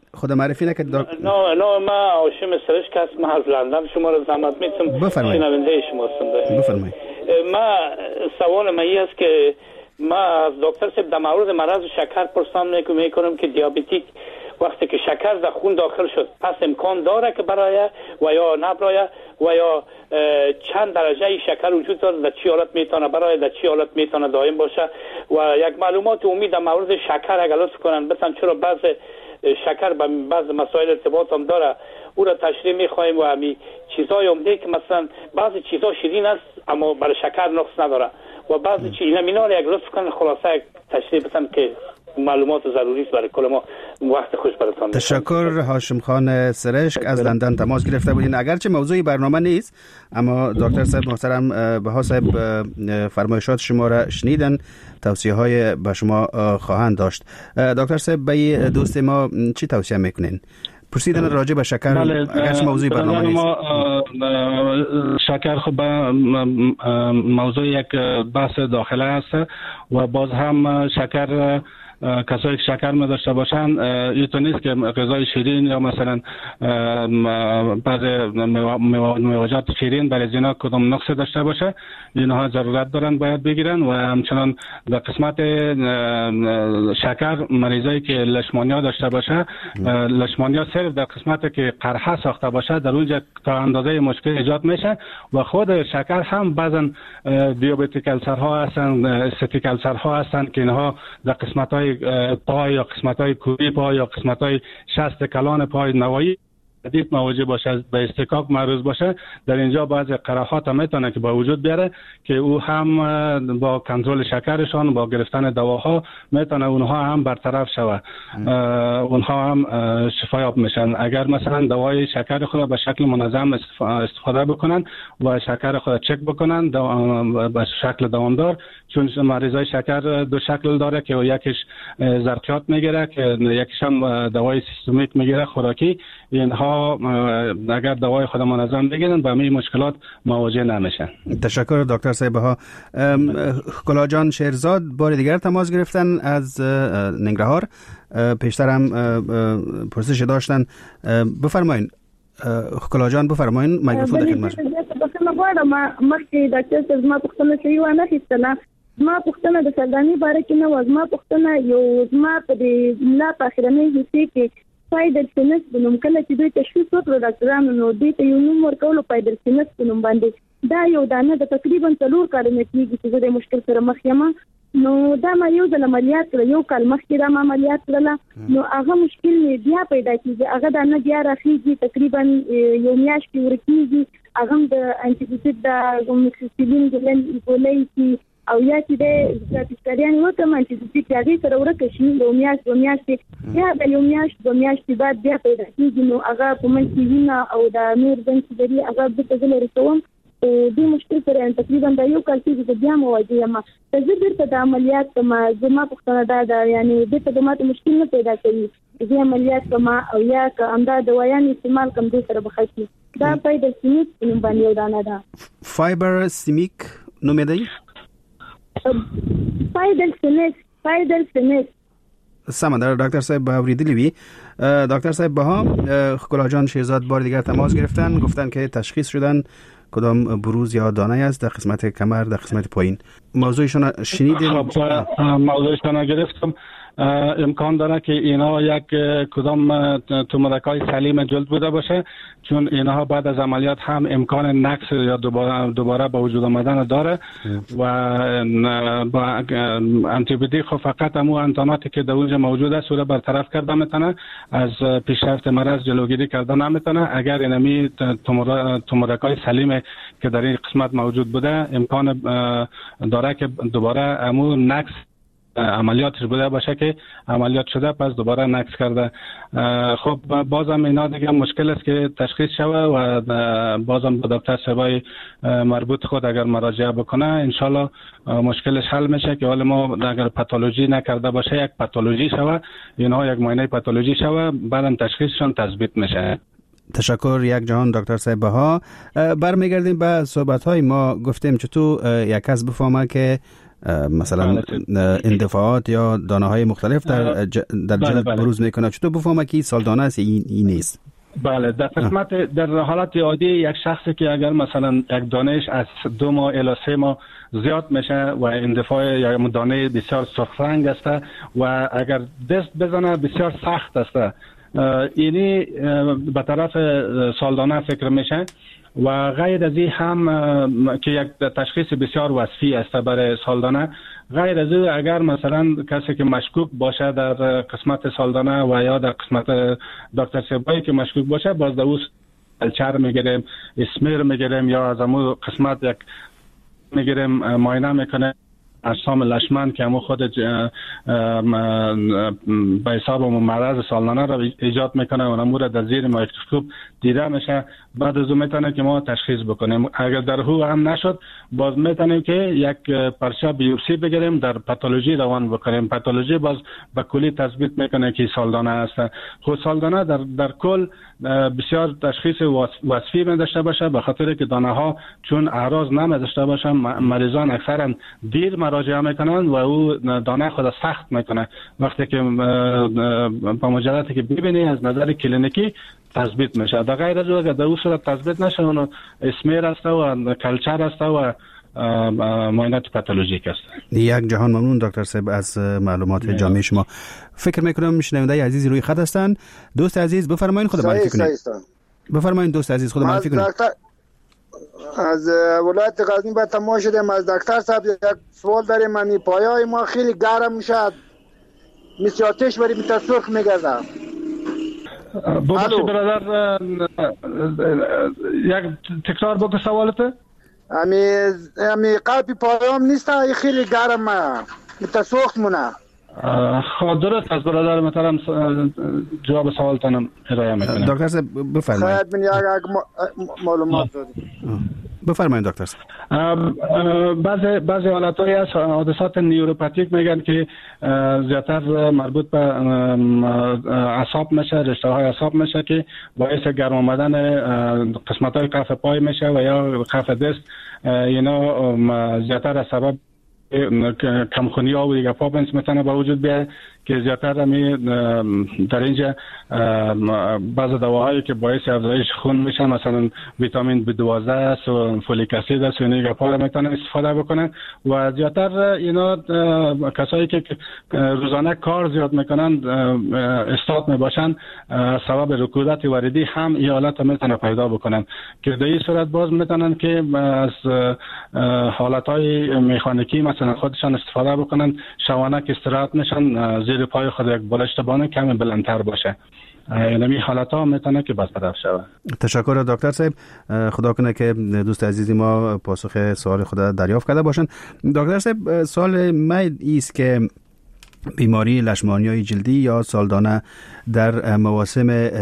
نه ما هاشم سرشک هستم از لندن. شما را زحمت میتم شنونده شما هستم. بفرمایید. ما سوال من است که ما از دکتر صاحب در مورد مرض شکر پرسان میکنم که دیابتیک وقتی که شکر در خون داخل شد پس امکان داره که برای و یا نبرای و یا چند درجه شکر وجود داره، در چی حالت میتونه برای، در چی حالت میتونه دائم باشه و یک معلومات عمومی در مورد شکر اگر لطف کنن بسن چرا بعض شکر به بعض مسائل ارتباط هم داره او را تشریح میخوایم و همین چیزای عمده که مثلا بعضی چیزا شیرین است اما برای شکر نقص نداره و بعضی چیزا اینا مینال یک لطف کنن خلاصه یک تشریح بسن که معلومات ضروری است برای کل ما. وقت خوش براتون. تشکر. هاشم خان سرشک از لندن تماس گرفته بودین. اگرچه موضوع برنامه نیست اما دکتر صاحب محترم بها صاحب فرمایشات شما را شنیدن، توصیه های به شما خواهند داشت. دکتر صاحب به دوست ما چی توصیه میکنین پرسیدن راجع به شکر اگرچه موضوع برنامه نیست. شکر خب موضوع یک بحث داخله است و باز هم شکر کسایی که شکر داشته باشن اینطور نیست که غذای شیرین یا مثلا بعض میوه‌جات شیرین برای اینا کدام نقص داشته باشه، اینها ضرورت دارن باید بگیرن. و همچنان در قسمت شکر مریضایی که لشمانیا داشته باشه، لشمانیا صرف در قسمت که قرحه ساخته باشه در اونجا تا اندازه مشکل ایجاد میشه و خود شکر هم بعضا دیابتیک السرها هستن، استاتیک السرها هستن که اینها در قسمت‌های پای یا قسمت‌های کوری پای یا قسمت‌های شست کلان پای نوایی شدید مواجه باشه، به استکاک معرض باشه، در اینجا بعضی قرحات میتونه که با وجود بیاره که او هم با کنترل شکرشان با گرفتن دواها میتونه اونها هم برطرف شوه، اونها هم شفایاب میشن. اگر مثلا دوای شکر خود به شکل منظم استفاده بکنن و شکر خود چک بکنن به شکل دوامدار، چون مریضای شکر دو شکل داره که یکیش زرقیات میگیره که یکیش هم دوای سیستمیک میگیره خوراکی. اینها اگر دوای خود منظم بگیرن با همین مشکلات مواجه نمیشن. تشکر دکتر صاحبها. کلا جان شیرزاد بار دیگر تماس گرفتن از ننگرهار، پیشتر هم پرسش داشتن. بفرمایین کلا جان، بفرمایین میکروفون در خدمتتون. ما مخکې ډاکټر صاحب ما پوښتنه شوې و نه خېستله، ما پوښتنه د سرداني باره کې نه و، ما پوښتنه یو زما په دې ملا په اخرنۍ حصې کې پایدل سینس په نوم کله چې دوی تشخیص وکړو ډاکټرانو، نو دوی ته یو نوم ورکولو پایدل سینس په نوم باندې. دا یو دانه د تقریبا 4 کالونو کېږي چې زه د مشکل سره مخ یم. نو دا ما یو ځل عملیات کړ، یو کال مخکې دا ما عملیات کړله، نو هغه مشکل مې بیا پیدا کېږي، هغه دانه بیا راخېږي، تقریبا یو میاشت کې ورکېږي. هغه د انټي بیوټیک د موکسیسیلین ګولۍ کې او یا چې د پیسکاریان وکم انټي بیوټیک هغه سره ورکه شي یو میاشت دو میاشتې، یا د یو میاشت دو میاشتې بعد بیا پیدا کېږي. نو هغه په منځ کې وینه او د نور بند چې لري هغه بیرته زه لرې کوم. دې مشکل سره تقریبا د یو کال کېږي چې بیا مواجه یم. که زه بیرته د عملیات کوم، زما پوښتنه دا ده یعنې بیرته د ماته مشکل نه پیدا کوي، زه عملیات کوم او یا که همدا دوايان استعمال کوم دې سره به ښه شي. دا فایبر سیمیک نوم باندې یو دانه ده. فایبر سیمیک نوم دی؟ فایبر سیمیک. سمه در دکتر صاحب اوریدلی وی. دکتر صاحب بها کلا جان شیرزاد بار دیگر تماس گرفتن، گفتن که تشخیص شدن کدام بروز یا دانه است در قسمت کمر، در قسمت پایین. موضوعشون شنیدیم؟ موضوعشون گرفتم. امکان داره که اینا یک کدام تومورکای سلیم جلد بوده باشه، چون اینها بعد از عملیات هم امکان نقص یا دوباره به وجود آمدن داره و با آنتی بیوتیک خب فقط همو انتاناتی که در اونجا موجود است رو برطرف کرده میتونه، از پیشرفت مرض جلوگیری کرده نمیتونه. اگر اینمی تومورکای سلیم که در این قسمت موجود بوده امکان داره که دوباره همو نقص عملیاتش بوده باشه که عملیات شده پس دوباره نقص کرده. خب بازم اینا دیگه مشکل است که تشخیص شوه و بازم به دکتر صاحبای مربوط خود اگر مراجعه بکنه انشالله مشکلش حل میشه که حالا ما اگر پاتولوژی نکرده باشه یک پاتولوژی شوه، اینا یک معاینه پاتولوژی شوه، بعدم تشخیصشون تثبیت میشه. تشکر یک جهان دکتر صاحب بها. برمیگردیم به صحبت های ما. گفتیم چطور یک کس بفهمه که مثلا اندفاعات یا دانه های مختلف در جلد بروز میکنه، چطور بفهمه که سالدانه است این نیست؟ بله، در قسمت در حالت عادی یک شخصی که اگر مثلا یک دانهش از 2 ماه الی 3 ماه زیاد میشه و اندفاع یا دانه بسیار سرخ رنگ است و اگر دست بزنه بسیار سخت است، اینی به طرف سالدانه فکر میشه. و غیر از این هم که یک تشخیص بسیار وصفی است برای سالدانه، غیر از این اگر مثلا کسی که مشکوک باشه در قسمت سالدانه و یا در قسمت دکتر صاحبایی که مشکوک باشه، باز در اون کلچر میگیریم، اسمیر میگیریم یا از همون قسمت یک میگیریم معاینه میکنه اجسام لشمن که همون خود به حساب مرض سالانه را ایجاد میکنه و نمور در زیر میکروسکوپ دیده میشه. بعد از اون میتونه که ما تشخیص بکنیم. اگر در هو هم نشد باز میتونیم که یک پرچه بیوپسی بگیریم، در پاتولوژی روان بکنیم. پاتولوژی باز به کلی تثبیت میکنه که سالدانه است. خود سالدانه در کل بسیار تشخیص وصفی داشته باشه، به خاطر که دانه ها چون اعراض نمیداشته باشن مریضان اکثرا دیر مراجعه میکنن و او دانه خود سخت میکنه. وقتی که با مجردی که ببینی از نظر کلینیکی تثبیت میشه. در غیر از اگر در اون صورت تثبیت نشه اونو اسمیر است و کلچر است و معاینات پاتولوژیک است. یک جهان ممنون دکتر صاحب از معلومات جامع شما. فکر میکنم شنونده عزیزی روی خط هستند. دوست عزیز بفرمایید خود معرفی کنید. بفرمایید دوست عزیز خود معرفی کنید. از ولایت غزنی به تماس شدیم. از دکتر صاحب یک سوال داریم. من پایای ما خیلی گرم میشه، مثل آتش بری سرخ میگرده. بابا برادر یک تکرار بکن سوالته. امی قلبی پایام نیست، خیلی گرمه سوخت مونه. خب درست از برادر محترم جواب سوالتانم ارائه میکنم. دکتر صاحب بفرمایید. خیلی من یک معلومات دادیم. بفرمایید دکتر صاحب. بعضی حالت‌های از حادثات نیوروپاتیک میگن که زیادتر مربوط به اعصاب میشه، رشته‌های اعصاب میشه که باعث گرم آمدن قسمت‌های کف پای میشه و یا کف دست. اینا زیادتر از سبب کمخونی ها و دیگه پاپنس میتونه به وجود بیاد که زیادتر در اینجا بعض دواهایی که باعث افزایش خون میشن، مثلا ویتامین B12 است و فولیک اسید است و اینا پا میتونن استفاده بکنن. و زیادتر اینا کسایی که روزانه کار زیاد میکنن استاد میباشن سبب رکودت وریدی هم این حالت میتونه پیدا بکنن که در این صورت باز میتونن که از حالتهای مکانیکی مثلا خودشان استفاده بکنن، شوانه که استراحت میشن زیر پای خود یک بالشت بانه کمی بلندتر باشه. یعنی حالت ها میتونه که بدتر شود. تشکر دکتر صاحب. خدا کنه که دوست عزیزی ما پاسخ سوال خود دریافت کرده باشن. دکتر صاحب سوال من است که بیماری لشمانیای جلدی یا سالدانه در مواسم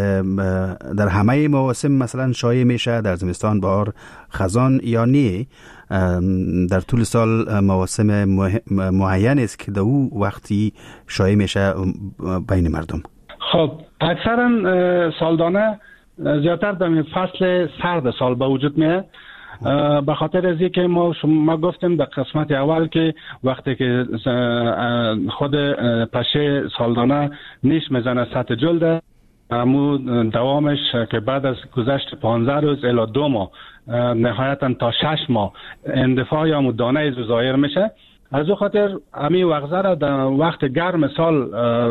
در همه مواسم مثلا شایع میشه، در زمستان، بهار، خزان یا نه در طول سال مواسم معین است که در او وقتی شایع میشه بین مردم؟ خب اکثرا سالدانه زیادتر در فصل سرد سال به وجود میاد، به خاطر از اینکه ما گفتیم در قسمت اول که وقتی که خود پشه سالدانه نیش میزنه سطح جلد، امو دوامش که بعد از گذشت 15 روز الی 2 ماه نهایتا تا 6 ماه اندفاع یا دانه ظاهر میشه. از او خاطر امی وغزه را در وقت گرم سال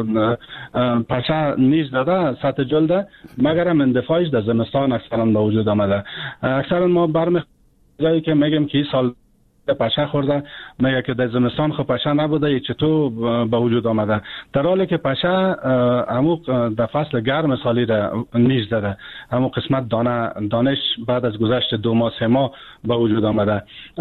پشه نیز داده سطح جلده، مگر هم اندفاعش در زمستان اکثرا به وجود آمده. اکثرا ما جایی که میگم که این سال پشه خورده میگه که در زمستان خب پشه نبوده، ای چطور به وجود آمده، در حالی که پشه همون در فصل گرم سالی را نیز داره، همون قسمت دانش بعد از گذشت 2 ماه 3 ماه به وجود آمده.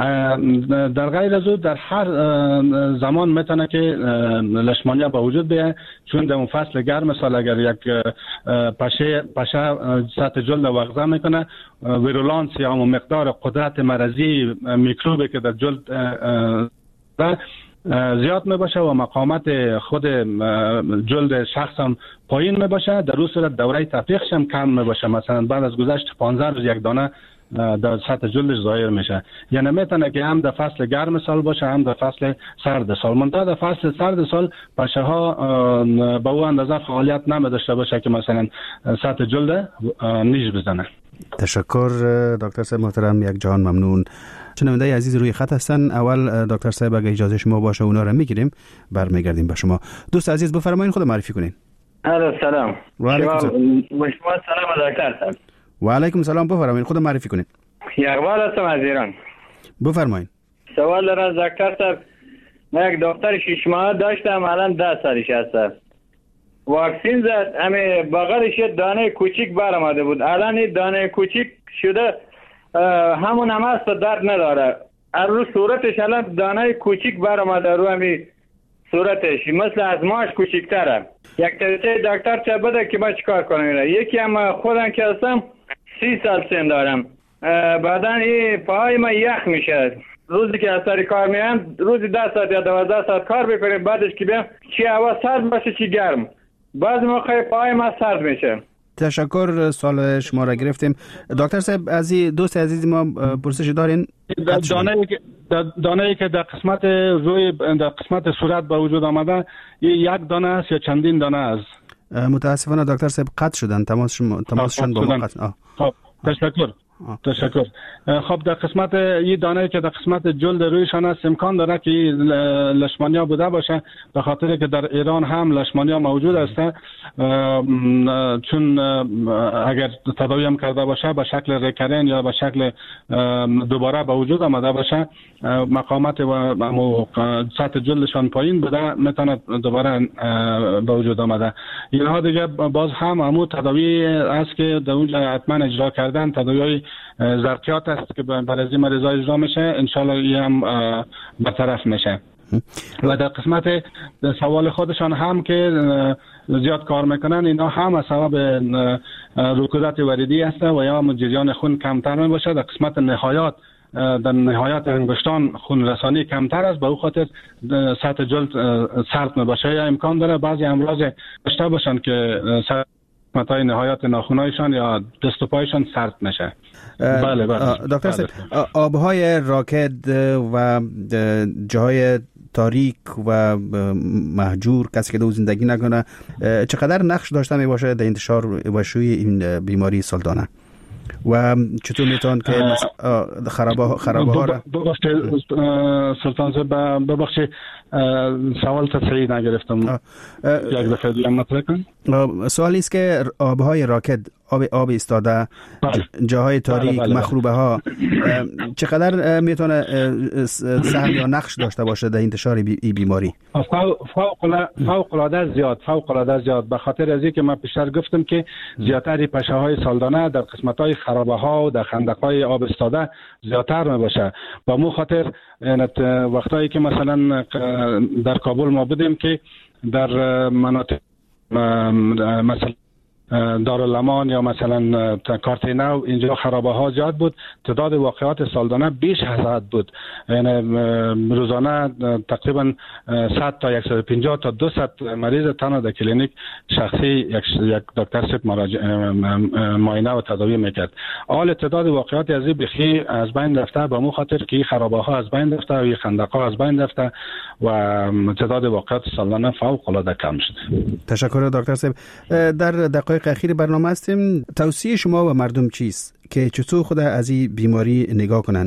در غیر از او در هر زمان میتونه که لشمانیا به وجود بیاد، چون در اون فصل گرم سال اگر یک پشه سطح جلد وغزه میکنه، ویرولانس یا همون مقدار قدرت مرضی میکروبی که در جلد زیاد میباشه و مقاومت خود جلد شخص هم پایین میباشه، در اون صورت دوره تفریقش هم کم میباشه. مثلا بعد از گذشت 15 روز یک دانه در سطح جلدش ظاهر میشه. یعنی میتونه که هم در فصل گرم سال باشه هم در فصل سرد سال. منتها در فصل سرد سال پشه ها به او اندازه فعالیت نمیداشته باشه که مثلا سطح جلد نیش بزنه. تشکر دکتر صاحب محترم، یک جهان ممنون. شنونده عزیز روی خط هستن. اول دکتر صاحب اگه اجازه شما باشه اونا رو میگیریم، برمیگردیم به شما. دوست عزیز بفرمایید خود معرفی کنین. سلام. و علیکم سلام دکتر صاحب. و علیکم سلام، بفرمایید خود معرفی کنین. اقبال هستم از ایران. بفرمایید. سوال دارم دکتر صاحب. من یک دختر 6 ماه داشتم، الان 10 سالش هست. واکسین زد، همه بغلش دانه کوچیک برآمده بود، الان این دانه کوچیک شده، همون هم هست، درد نداره. از رو صورتش الان دانه کوچیک برآمده رو همی صورتش مثل از ماش کوچیک‌تره. یک طریقه دکتر چه بده که ما چیکار کنیم؟ یکی هم خودم که هستم 30 سال سن دارم، بعدن این پای ما یخ میشه. روزی که از سر کار میام روزی 10 ساعت یا 12 ساعت کار بکنیم، بعدش که بیام چی هوا سرد باشه چی گرم، بعض موقع پای ما سرد میشه. تشکر، سوال شما را گرفتیم. دکتر صاحب، از دوست عزیز ما پرسش دارین؟ دانه‌ای که در قسمت روی در قسمت صورت به وجود آمده یک دانه است یا چندین دانه است؟ متاسفانه دکتر صاحب قطع شدن، تماسشون با ما قطع. خب تشکر. خب در قسمت این دانه که در قسمت جلد رویشان است امکان داره که لشمانیا بوده باشه، به خاطر که در ایران هم لشمانیا موجود است. چون اگر تداوی هم کرده باشه به شکل ریکرین یا به شکل دوباره به وجود آمده باشه، مقامات و سطح جلدشان پایین بوده، میتونه دوباره به وجود آمده. اینها دیگه باز هم همون تداوی است که در اونجا حتما اجرا کردن، تداوی ظرفیات است که برای از این مریضا اجرا میشه، انشالله این هم برطرف میشه. و در قسمت سوال خودشان هم که زیاد کار میکنن، اینا هم از سبب رکودت وریدی است و یا جریان خون کمتر می باشه. در قسمت نهایات در نهایت انگشتان خون رسانی کمتر است، به او خاطر سطح جلد سرد می باشه. یا امکان داره بعضی امراض داشته باشن که قسمت‌های نهایت ناخن‌هایشان یا دست و پایشان سرد میشه. بله. دکتر صاحب، آبهای راکد و جاهای تاریک و مهجور، کسی که دو زندگی نکنه، چقدر نقش داشته می باشه در انتشار و شیوع این بیماری سالدانه و چطور میتون که خرابه ها را سلطان صاحب ببخشید سوال تصحیح نگرفتم، یک دفعه دیگه مطرح کن. سوالی است که آبهای راکد، آب ایستاده، جاهای تاریک، مخروبه ها، چقدر میتونه سهم یا نقش داشته باشه در انتشار این بیماری؟ فوق العاده زیاد، به خاطر از اینکه من پیشتر گفتم که زیاتر پشه های سالدانه در قسمت های خرابه ها و در خندق های آب ایستاده زیاتر می باشه. با مو خاطر وقتایی که مثلا در کابل ما بودیم که در مناطق مثلا دارالامان یا مثلا کارت نو، اینجا خرابه ها زیاد بود، تعداد واقعات سالانه بیش از حد بود. یعنی روزانه تقریبا 100 تا 150 تا 200 مریض تنها در کلینیک شخصی یک دکتر صاحب معاینه و تداوی میکرد. حال تعداد واقعات از این بخی از بین رفته، به مو خاطر که خرابه ها از بین رفته و این خندق ها از بین رفته و تعداد واقعات سالانه فوق العاده کم شده. تشکر دکتر صاحب. در دقایق اخیر برنامه هستیم، توصیه شما و مردم چیست که چطور خود از این بیماری نگاه کنن؟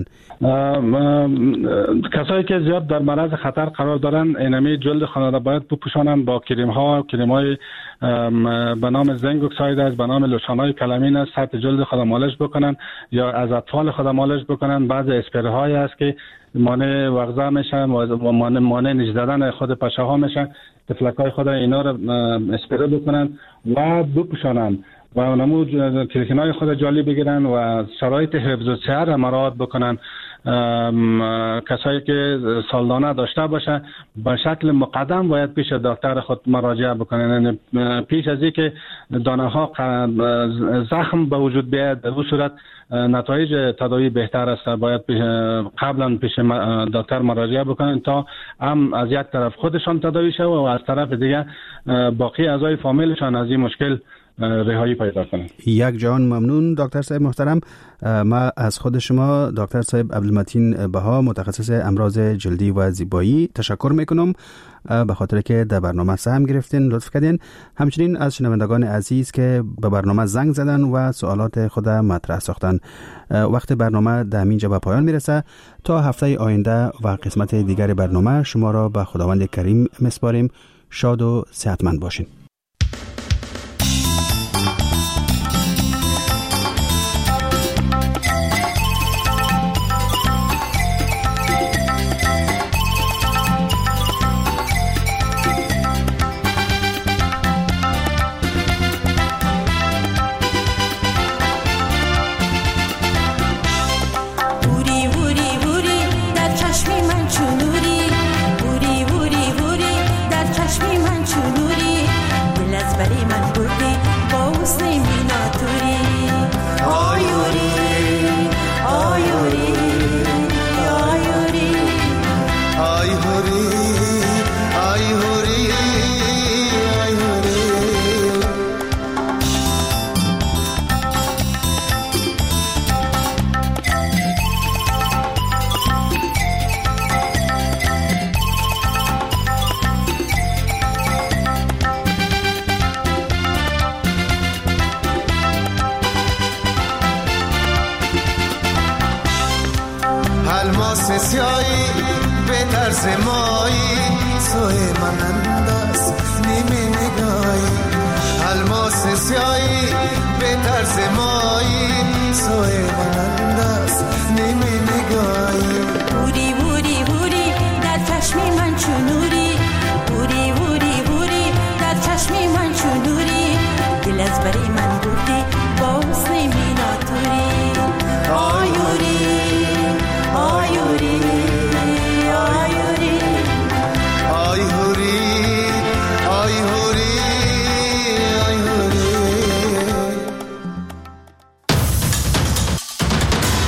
کسایی که زیاد در معرض خطر قرار دارن، اینمی جلد خانه را باید بپوشانن با کریم های به نام زنک اکساید است، به نام لوشن های کلامین است، سطح جلد خود مالش بکنن یا از اطفال خود مالش بکنن. بعضی اسپری های است که مانع وغزه میشن و مانع نج زدن خود پشه ها میشن. تفلک های خود اینا رو اسپری بکنن و بپوشانن و نمو کلیکنای خود جالی بگیرن و شرایط حفظ الصحت را مراعات بکنن. کسایی که سالدانه داشته باشه به شکل مقدم باید پیش دکتر خود مراجعه بکنن. پیش از اینکه دانه ها زخم به وجود بیاد، در اون صورت نتایج تداوی بهتر است. باید قبلا پیش دکتر مراجعه بکنن تا هم از یک طرف خودشان تداوی شود و از طرف دیگه باقی اعضای فامیلشان از این مشکل رهایی پیدا کنند. یک جان ممنون دکتر صاحب محترم. ما از خود شما دکتر صاحب عبدالمتین بها، متخصص امراض جلدی و زیبایی تشکر میکنم به خاطر که در برنامه سهم گرفتین، لطف کردین. همچنین از شنوندگان عزیز که به برنامه زنگ زدن و سوالات خود مطرح ساختن. وقت برنامه در اینجا به پایان میرسه. تا هفته آینده و قسمت دیگر برنامه شما را به خداوند کریم میسپاریم. شاد و صحتمند باشین. الماس سیایی به طرز مایی سوی من انداز نیمه نگاهی الماس سیایی به طرز مایی سوی من